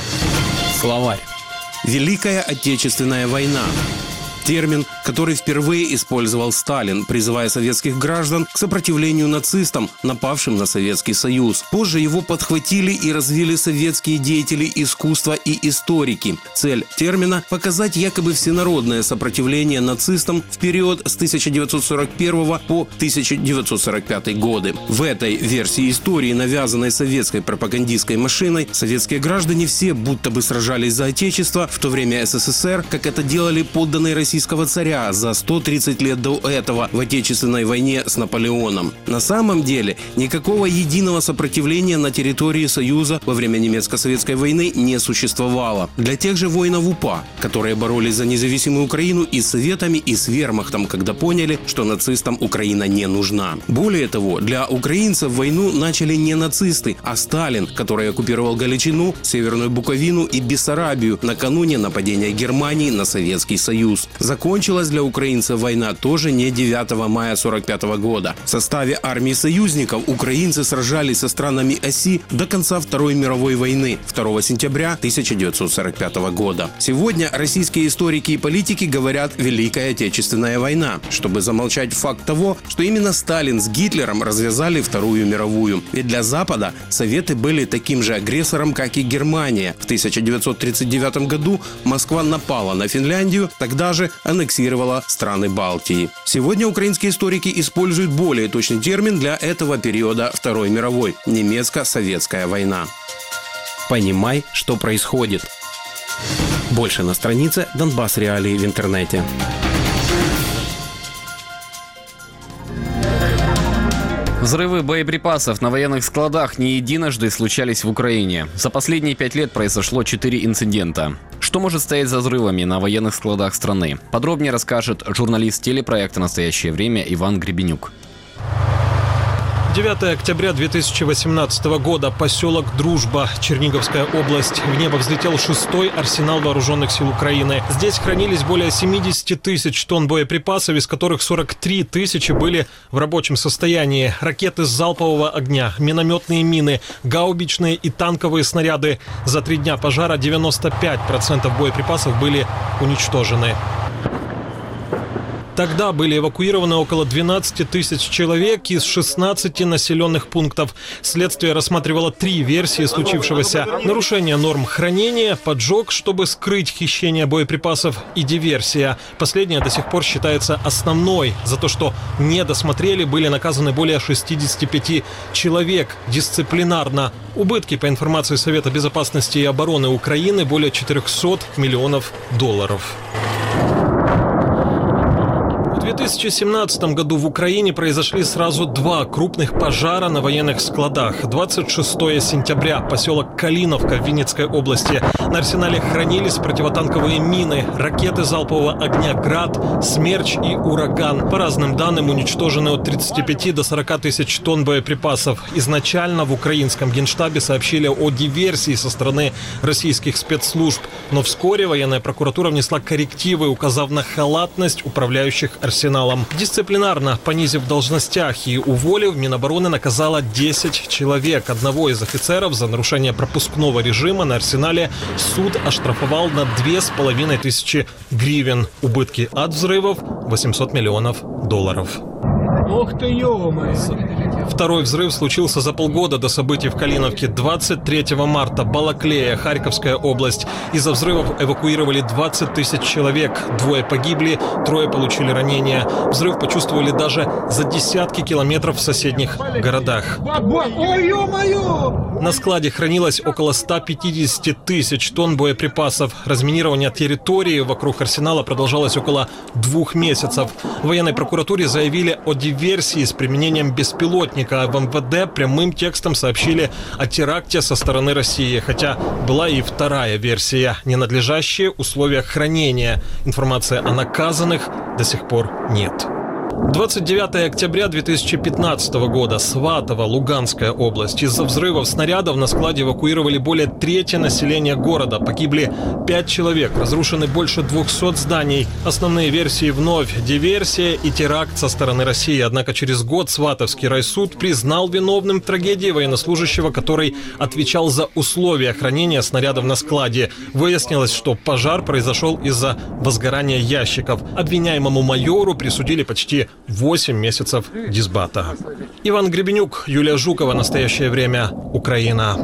Словарь. Великая Отечественная война. Термин, который впервые использовал Сталин, призывая советских граждан к сопротивлению нацистам, напавшим на Советский Союз. Позже его подхватили и развили советские деятели искусства и историки. Цель термина – показать якобы всенародное сопротивление нацистам в период с тысяча девятьсот сорок первого по тысяча девятьсот сорок пятый годы. В этой версии истории, навязанной советской пропагандистской машиной, советские граждане все будто бы сражались за Отечество, в то время СССР, как это делали подданные России российского царя за сто тридцать лет до этого в Отечественной войне с Наполеоном. На самом деле никакого единого сопротивления на территории Союза во время немецко-советской войны не существовало. Для тех же воинов УПА, которые боролись за независимую Украину и с Советами, и с Вермахтом, когда поняли, что нацистам Украина не нужна. Более того, для украинцев войну начали не нацисты, а Сталин, который оккупировал Галичину, Северную Буковину и Бессарабию накануне нападения Германии на Советский Союз. Закончилась для украинцев война тоже не девятого мая сорок пятого года. В составе армии союзников украинцы сражались со странами оси до конца Второй мировой войны второго сентября тысяча девятьсот сорок пятого года. Сегодня российские историки и политики говорят «Великая Отечественная война», чтобы замолчать факт того, что именно Сталин с Гитлером развязали Вторую мировую. Ведь для Запада Советы были таким же агрессором, как и Германия. В тысяча девятьсот тридцать девятом году Москва напала на Финляндию, тогда же аннексировала страны Балтии. Сегодня украинские историки используют более точный термин для этого периода Второй мировой – немецко-советская война. Понимай, что происходит. Больше на странице Донбас Реалии в интернете. Взрывы боеприпасов на военных складах не единожды случались в Украине. За последние пять лет произошло четыре инцидента. Что может стоять за взрывами на военных складах страны? Подробнее расскажет журналист телепроекта «Настоящее время» Иван Гребенюк. девятое октября две тысячи восемнадцатого года. Поселок Дружба, Черниговская область. В небо взлетел шестой арсенал вооруженных сил Украины. Здесь хранились более семьдесят тысяч тонн боеприпасов, из которых сорок три тысячи были в рабочем состоянии. Ракеты залпового огня, минометные мины, гаубичные и танковые снаряды. За три дня пожара девяносто пять процентов боеприпасов были уничтожены. Тогда были эвакуированы около двенадцать тысяч человек из шестнадцати населенных пунктов. Следствие рассматривало три версии случившегося. Нарушение норм хранения, поджог, чтобы скрыть хищение боеприпасов, и диверсия. Последняя до сих пор считается основной. За то, что не досмотрели, были наказаны более шестидесяти пяти человек дисциплинарно. Убытки, по информации Совета безопасности и обороны Украины, более четырехсот миллионов долларов. В две тысячи семнадцатом году в Украине произошли сразу два крупных пожара на военных складах. двадцать шестого сентября, поселок Калиновка в Винницкой области. На арсенале хранились противотанковые мины, ракеты залпового огня «Град», «Смерч» и «Ураган». По разным данным, уничтожены от тридцати пяти до сорока тысяч тонн боеприпасов. Изначально в украинском генштабе сообщили о диверсии со стороны российских спецслужб. Но вскоре военная прокуратура внесла коррективы, указав на халатность управляющих арсеналом. Дисциплинарно понизив в должностях и уволив, Минобороны наказала десять человек. Одного из офицеров за нарушение пропускного режима на арсенале суд оштрафовал на две с половиной тысячи гривен. Убытки от взрывов – восемьсот миллионов долларов. Ох ты, ё-моё! Второй взрыв случился за полгода до событий в Калиновке. двадцать третьего марта. Балаклея, Харьковская область. Из-за взрывов эвакуировали двадцать тысяч человек. Двое погибли, трое получили ранения. Взрыв почувствовали даже за десятки километров в соседних городах. Ой, ё-моё! На складе хранилось около ста пятидесяти тысяч тонн боеприпасов. Разминирование территории вокруг арсенала продолжалось около двух месяцев. В военной прокуратуре заявили о диверсии с применением беспилотника, а в эм вэ дэ прямым текстом сообщили о теракте со стороны России. Хотя была и вторая версия – ненадлежащие условия хранения. Информации о наказанных до сих пор нет. двадцать девятого октября две тысячи пятнадцатого года. Сватово, Луганская область. Из-за взрывов снарядов на складе эвакуировали более трети населения города. Погибли пять человек. Разрушены больше двухсот зданий. Основные версии вновь – диверсия и теракт со стороны России. Однако через год Сватовский райсуд признал виновным в трагедии военнослужащего, который отвечал за условия хранения снарядов на складе. Выяснилось, что пожар произошел из-за возгорания ящиков. Обвиняемому майору присудили почти восемь месяцев дисбата. Иван Гребенюк, Юлия Жукова. Настоящее время. Украина.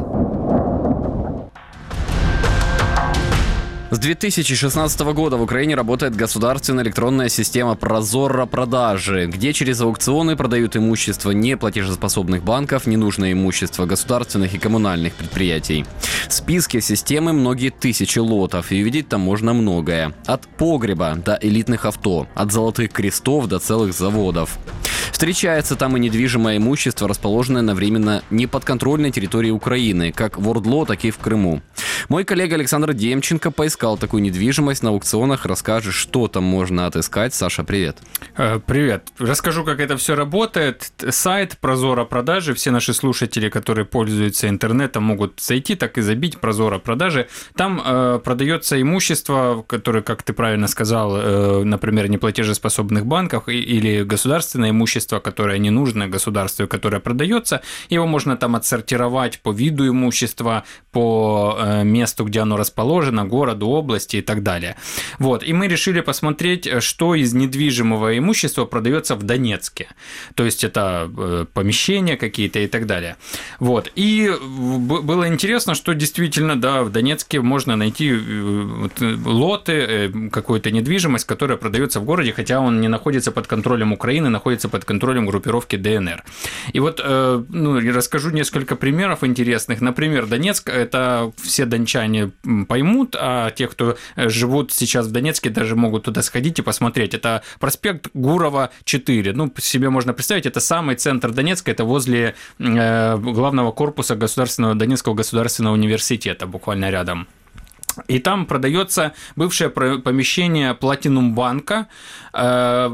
С две тысячи шестнадцатого года в Украине работает государственная электронная система «Прозорро продажи», где через аукционы продают имущество неплатежеспособных банков, ненужное имущество государственных и коммунальных предприятий. В списке системы многие тысячи лотов, и увидеть там можно многое. От погреба до элитных авто, от золотых крестов до целых заводов. Встречается там и недвижимое имущество, расположенное на временно неподконтрольной территории Украины, как в ОРДЛО, так и в Крыму. Мой коллега Александр Демченко поискал такую недвижимость на аукционах, расскажет, что там можно отыскать. Саша, привет. Привет. Расскажу, как это все работает. Сайт Прозорро продажи. Все наши слушатели, которые пользуются интернетом, могут зайти, так и забить Прозорро продажи. Там э, продается имущество, которое, как ты правильно сказал, э, например, неплатежеспособных банков или государственное имущество, которое не нужно государству, которое продается. Его можно там отсортировать по виду имущества, по э, месту, где оно расположено, городу, области и так далее. Вот. И мы решили посмотреть, что из недвижимого имущества продается в Донецке. То есть это э, помещения какие-то и так далее. Вот. И было интересно, что действительно, да, в Донецке можно найти лоты, какую-то недвижимость, которая продается в городе, хотя он не находится под контролем Украины, находится под контролем группировки дэ эн эр. И вот, ну, расскажу несколько примеров интересных. Например, Донецк, это все дончане поймут, а те, кто живут сейчас в Донецке, даже могут туда сходить и посмотреть. Это проспект Гурова, четыре. Ну, себе можно представить, это самый центр Донецка, это возле главного корпуса государственного Донецкого государственного университета, буквально рядом. И там продается бывшее помещение Platinum банка. Оно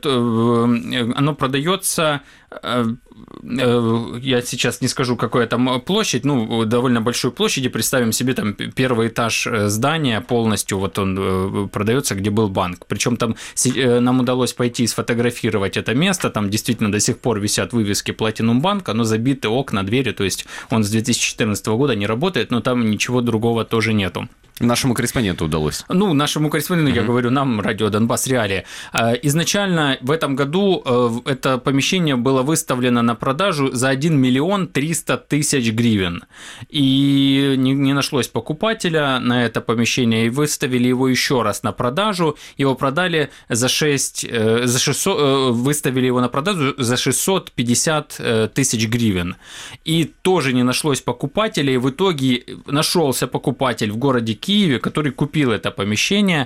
продается, я сейчас не скажу, какая там площадь, ну, довольно большой площади. Представим себе, там первый этаж здания полностью, вот он продается, где был банк. Причем там нам удалось пойти и сфотографировать это место. Там действительно до сих пор висят вывески Platinum банк, оно забиты окна, двери, то есть он с две тысячи четырнадцатого года не работает, но там ничего другого тоже нету. Нашему корреспонденту удалось. Ну, нашему корреспонденту, mm-hmm. я говорю, нам, радио Донбасс Реалии. Изначально в этом году это помещение было выставлено на продажу за один миллион триста тысяч гривен. И не, не нашлось покупателя на это помещение, и выставили его еще раз на продажу. Его продали за шесть, за шестьсот, выставили его на продажу за шестьсот пятьдесят тысяч гривен. И тоже не нашлось покупателя, и в итоге нашелся покупатель в городе Киеве, который купил это помещение,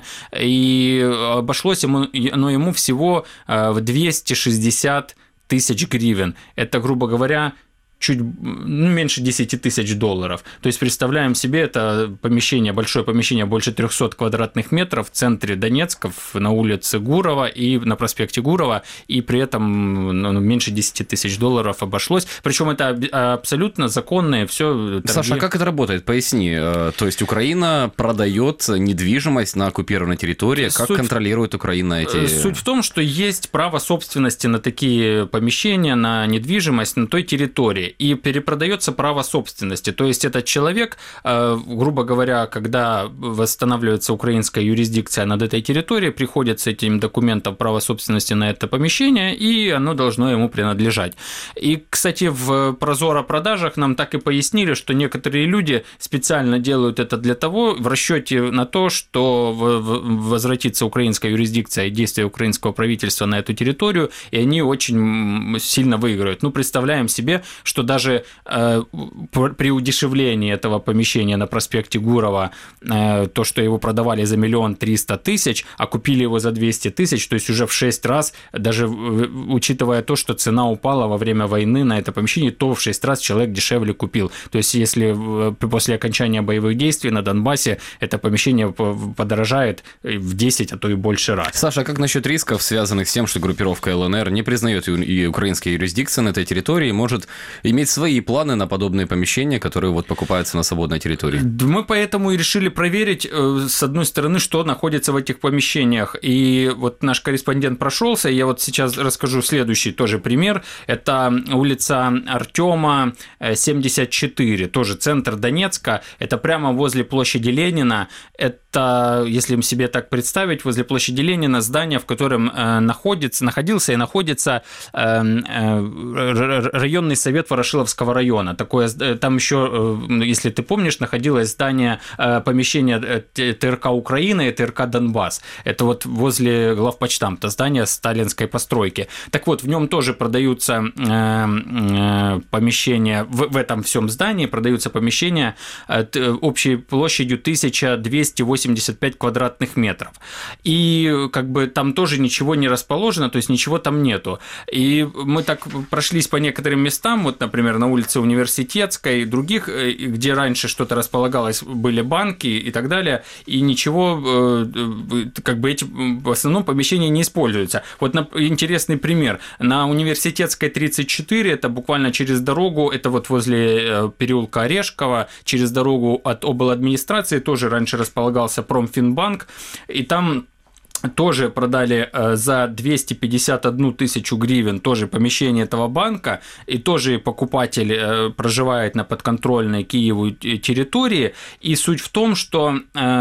и обошлось ему, оно ему всего в двести шестьдесят тысяч гривен. Это, грубо говоря, чуть ну, меньше десять тысяч долларов. То есть, представляем себе, это помещение, большое помещение, больше триста квадратных метров в центре Донецка, на улице Гурова и на проспекте Гурова, и при этом ну, меньше десять тысяч долларов обошлось. Причем это абсолютно законное все. Торги... Саша, а как это работает? Поясни. То есть, Украина продает недвижимость на оккупированной территории. Как Суть... контролирует Украина эти... Суть в том, что есть право собственности на такие помещения, на недвижимость на той территории. И перепродается право собственности. То есть этот человек, грубо говоря, когда восстанавливается украинская юрисдикция над этой территорией, приходит с этим документом права собственности на это помещение, и оно должно ему принадлежать. И, кстати, в Прозоро-продажах нам так и пояснили, что некоторые люди специально делают это для того, в расчете на то, что возвратится украинская юрисдикция и действия украинского правительства на эту территорию, и они очень сильно выиграют. Ну, представляем себе, что даже э, при удешевлении этого помещения на проспекте Гурова, э, то, что его продавали за миллион триста тысяч, а купили его за двести тысяч, то есть уже в шесть раз, даже учитывая то, что цена упала во время войны на это помещение, то в шесть раз человек дешевле купил. То есть если после окончания боевых действий на Донбассе это помещение подорожает в десять, а то и больше раз. Саша, а как насчет рисков, связанных с тем, что группировка ЛНР не признает и украинские юрисдикции на этой территории, может иметь свои планы на подобные помещения, которые вот покупаются на свободной территории? Мы поэтому и решили проверить, с одной стороны, что находится в этих помещениях. И вот наш корреспондент прошелся, я вот сейчас расскажу следующий тоже пример. Это улица Артема, семьдесят четыре, тоже центр Донецка. Это прямо возле площади Ленина. Это, если себе так представить, возле площади Ленина здание, в котором находится, находился и находится районный совет Ворошиловского района. Такое, там еще, если ты помнишь, находилось здание, помещение ТРК Украины и ТРК Донбасс. Это вот возле главпочтамта, здание сталинской постройки. Так вот, в нем тоже продаются помещения, в этом всем здании продаются помещения общей площадью тысяча двести восемьдесят пять квадратных метров. И как бы там тоже ничего не расположено, то есть ничего там нету. И мы так прошлись по некоторым местам, вот, например, на улице Университетской и других, где раньше что-то располагалось, были банки и так далее, и ничего, как бы эти в основном помещения не используются. Вот интересный пример. На Университетской тридцать четыре, это буквально через дорогу, это вот возле переулка Орешкова, через дорогу от обладминистрации тоже раньше располагался Промфинбанк, и там тоже продали за двести пятьдесят одну тысячу гривен тоже помещение этого банка, и тоже покупатель проживает на подконтрольной Киеву территории, и суть в том, что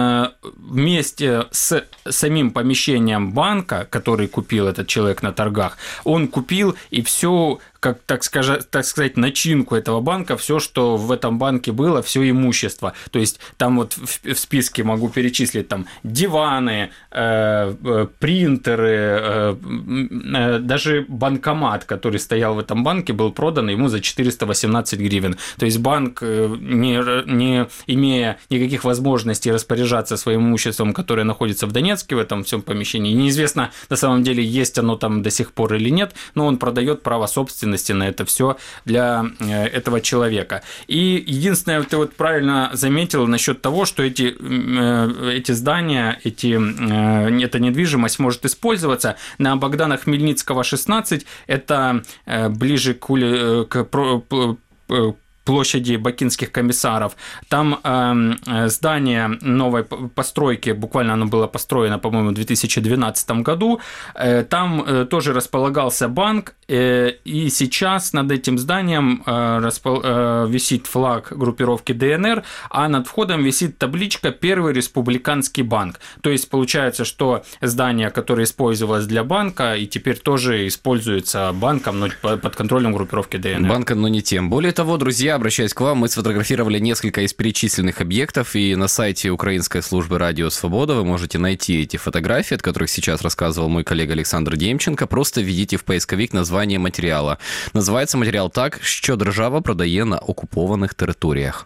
вместе с самим помещением банка, который купил этот человек на торгах, он купил и все, как так, скажа, так сказать, начинку этого банка, все, что в этом банке было, все имущество. То есть там вот в, в списке могу перечислить там диваны, э, э, принтеры, э, э, даже банкомат, который стоял в этом банке, был продан ему за четыреста восемнадцать гривен. То есть банк, не, не имея никаких возможностей распоряжаться своим имуществом, которое находится в Донецке, в этом всем помещении, неизвестно на самом деле, есть оно там до сих пор или нет, но он продает право собственности на это все для этого человека. И единственное, ты вот правильно заметил насчет того, что эти, эти здания, эти, эта недвижимость может использоваться. На Богдана Хмельницкого, шестнадцать, это ближе к, к площади Бакинских комиссаров. Там э, здание новой постройки, буквально оно было построено, по-моему, в две тысячи двенадцатом году. Э, там э, тоже располагался банк, э, и сейчас над этим зданием э, распол... э, висит флаг группировки ДНР, а над входом висит табличка «Первый республиканский банк». То есть получается, что здание, которое использовалось для банка, и теперь тоже используется банком, но под контролем группировки ДНР. Банком, но не тем. Более того, друзья, обращаясь к вам, мы сфотографировали несколько из перечисленных объектов, и на сайте украинской службы «Радио Свобода» вы можете найти эти фотографии, от которых сейчас рассказывал мой коллега Александр Демченко. Просто введите в поисковик название материала. Называется материал так, «Що держава продає на окупованих територіях».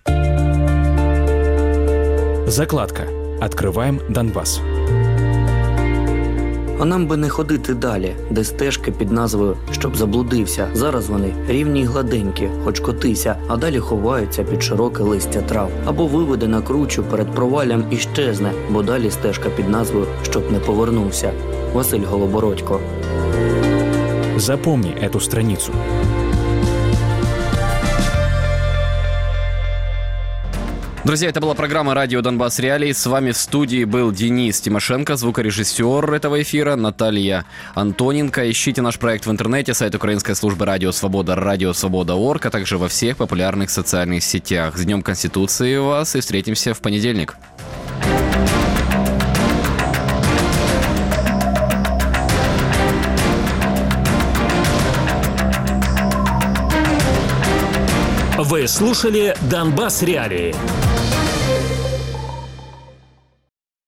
Закладка. Открываем Донбасс. А нам би не ходити далі, де стежки під назвою «Щоб заблудився». Зараз вони рівні й гладенькі, хоч котися, а далі ховаються під широке листя трав. Або виведе на кручу перед проваллям і щезне, бо далі стежка під назвою «Щоб не повернувся». Василь Голобородько. Запомни эту страницу. Друзья, это была программа «Радио Донбасс Реалии». С вами в студии был Денис Тимошенко, звукорежиссер этого эфира, Наталья Антоненко. Ищите наш проект в интернете, сайт украинской службы «Радио Свобода», радио свобода точка орг, а также во всех популярных социальных сетях. С Днем Конституции вас и встретимся в понедельник. Вы слушали «Донбасс Реалии».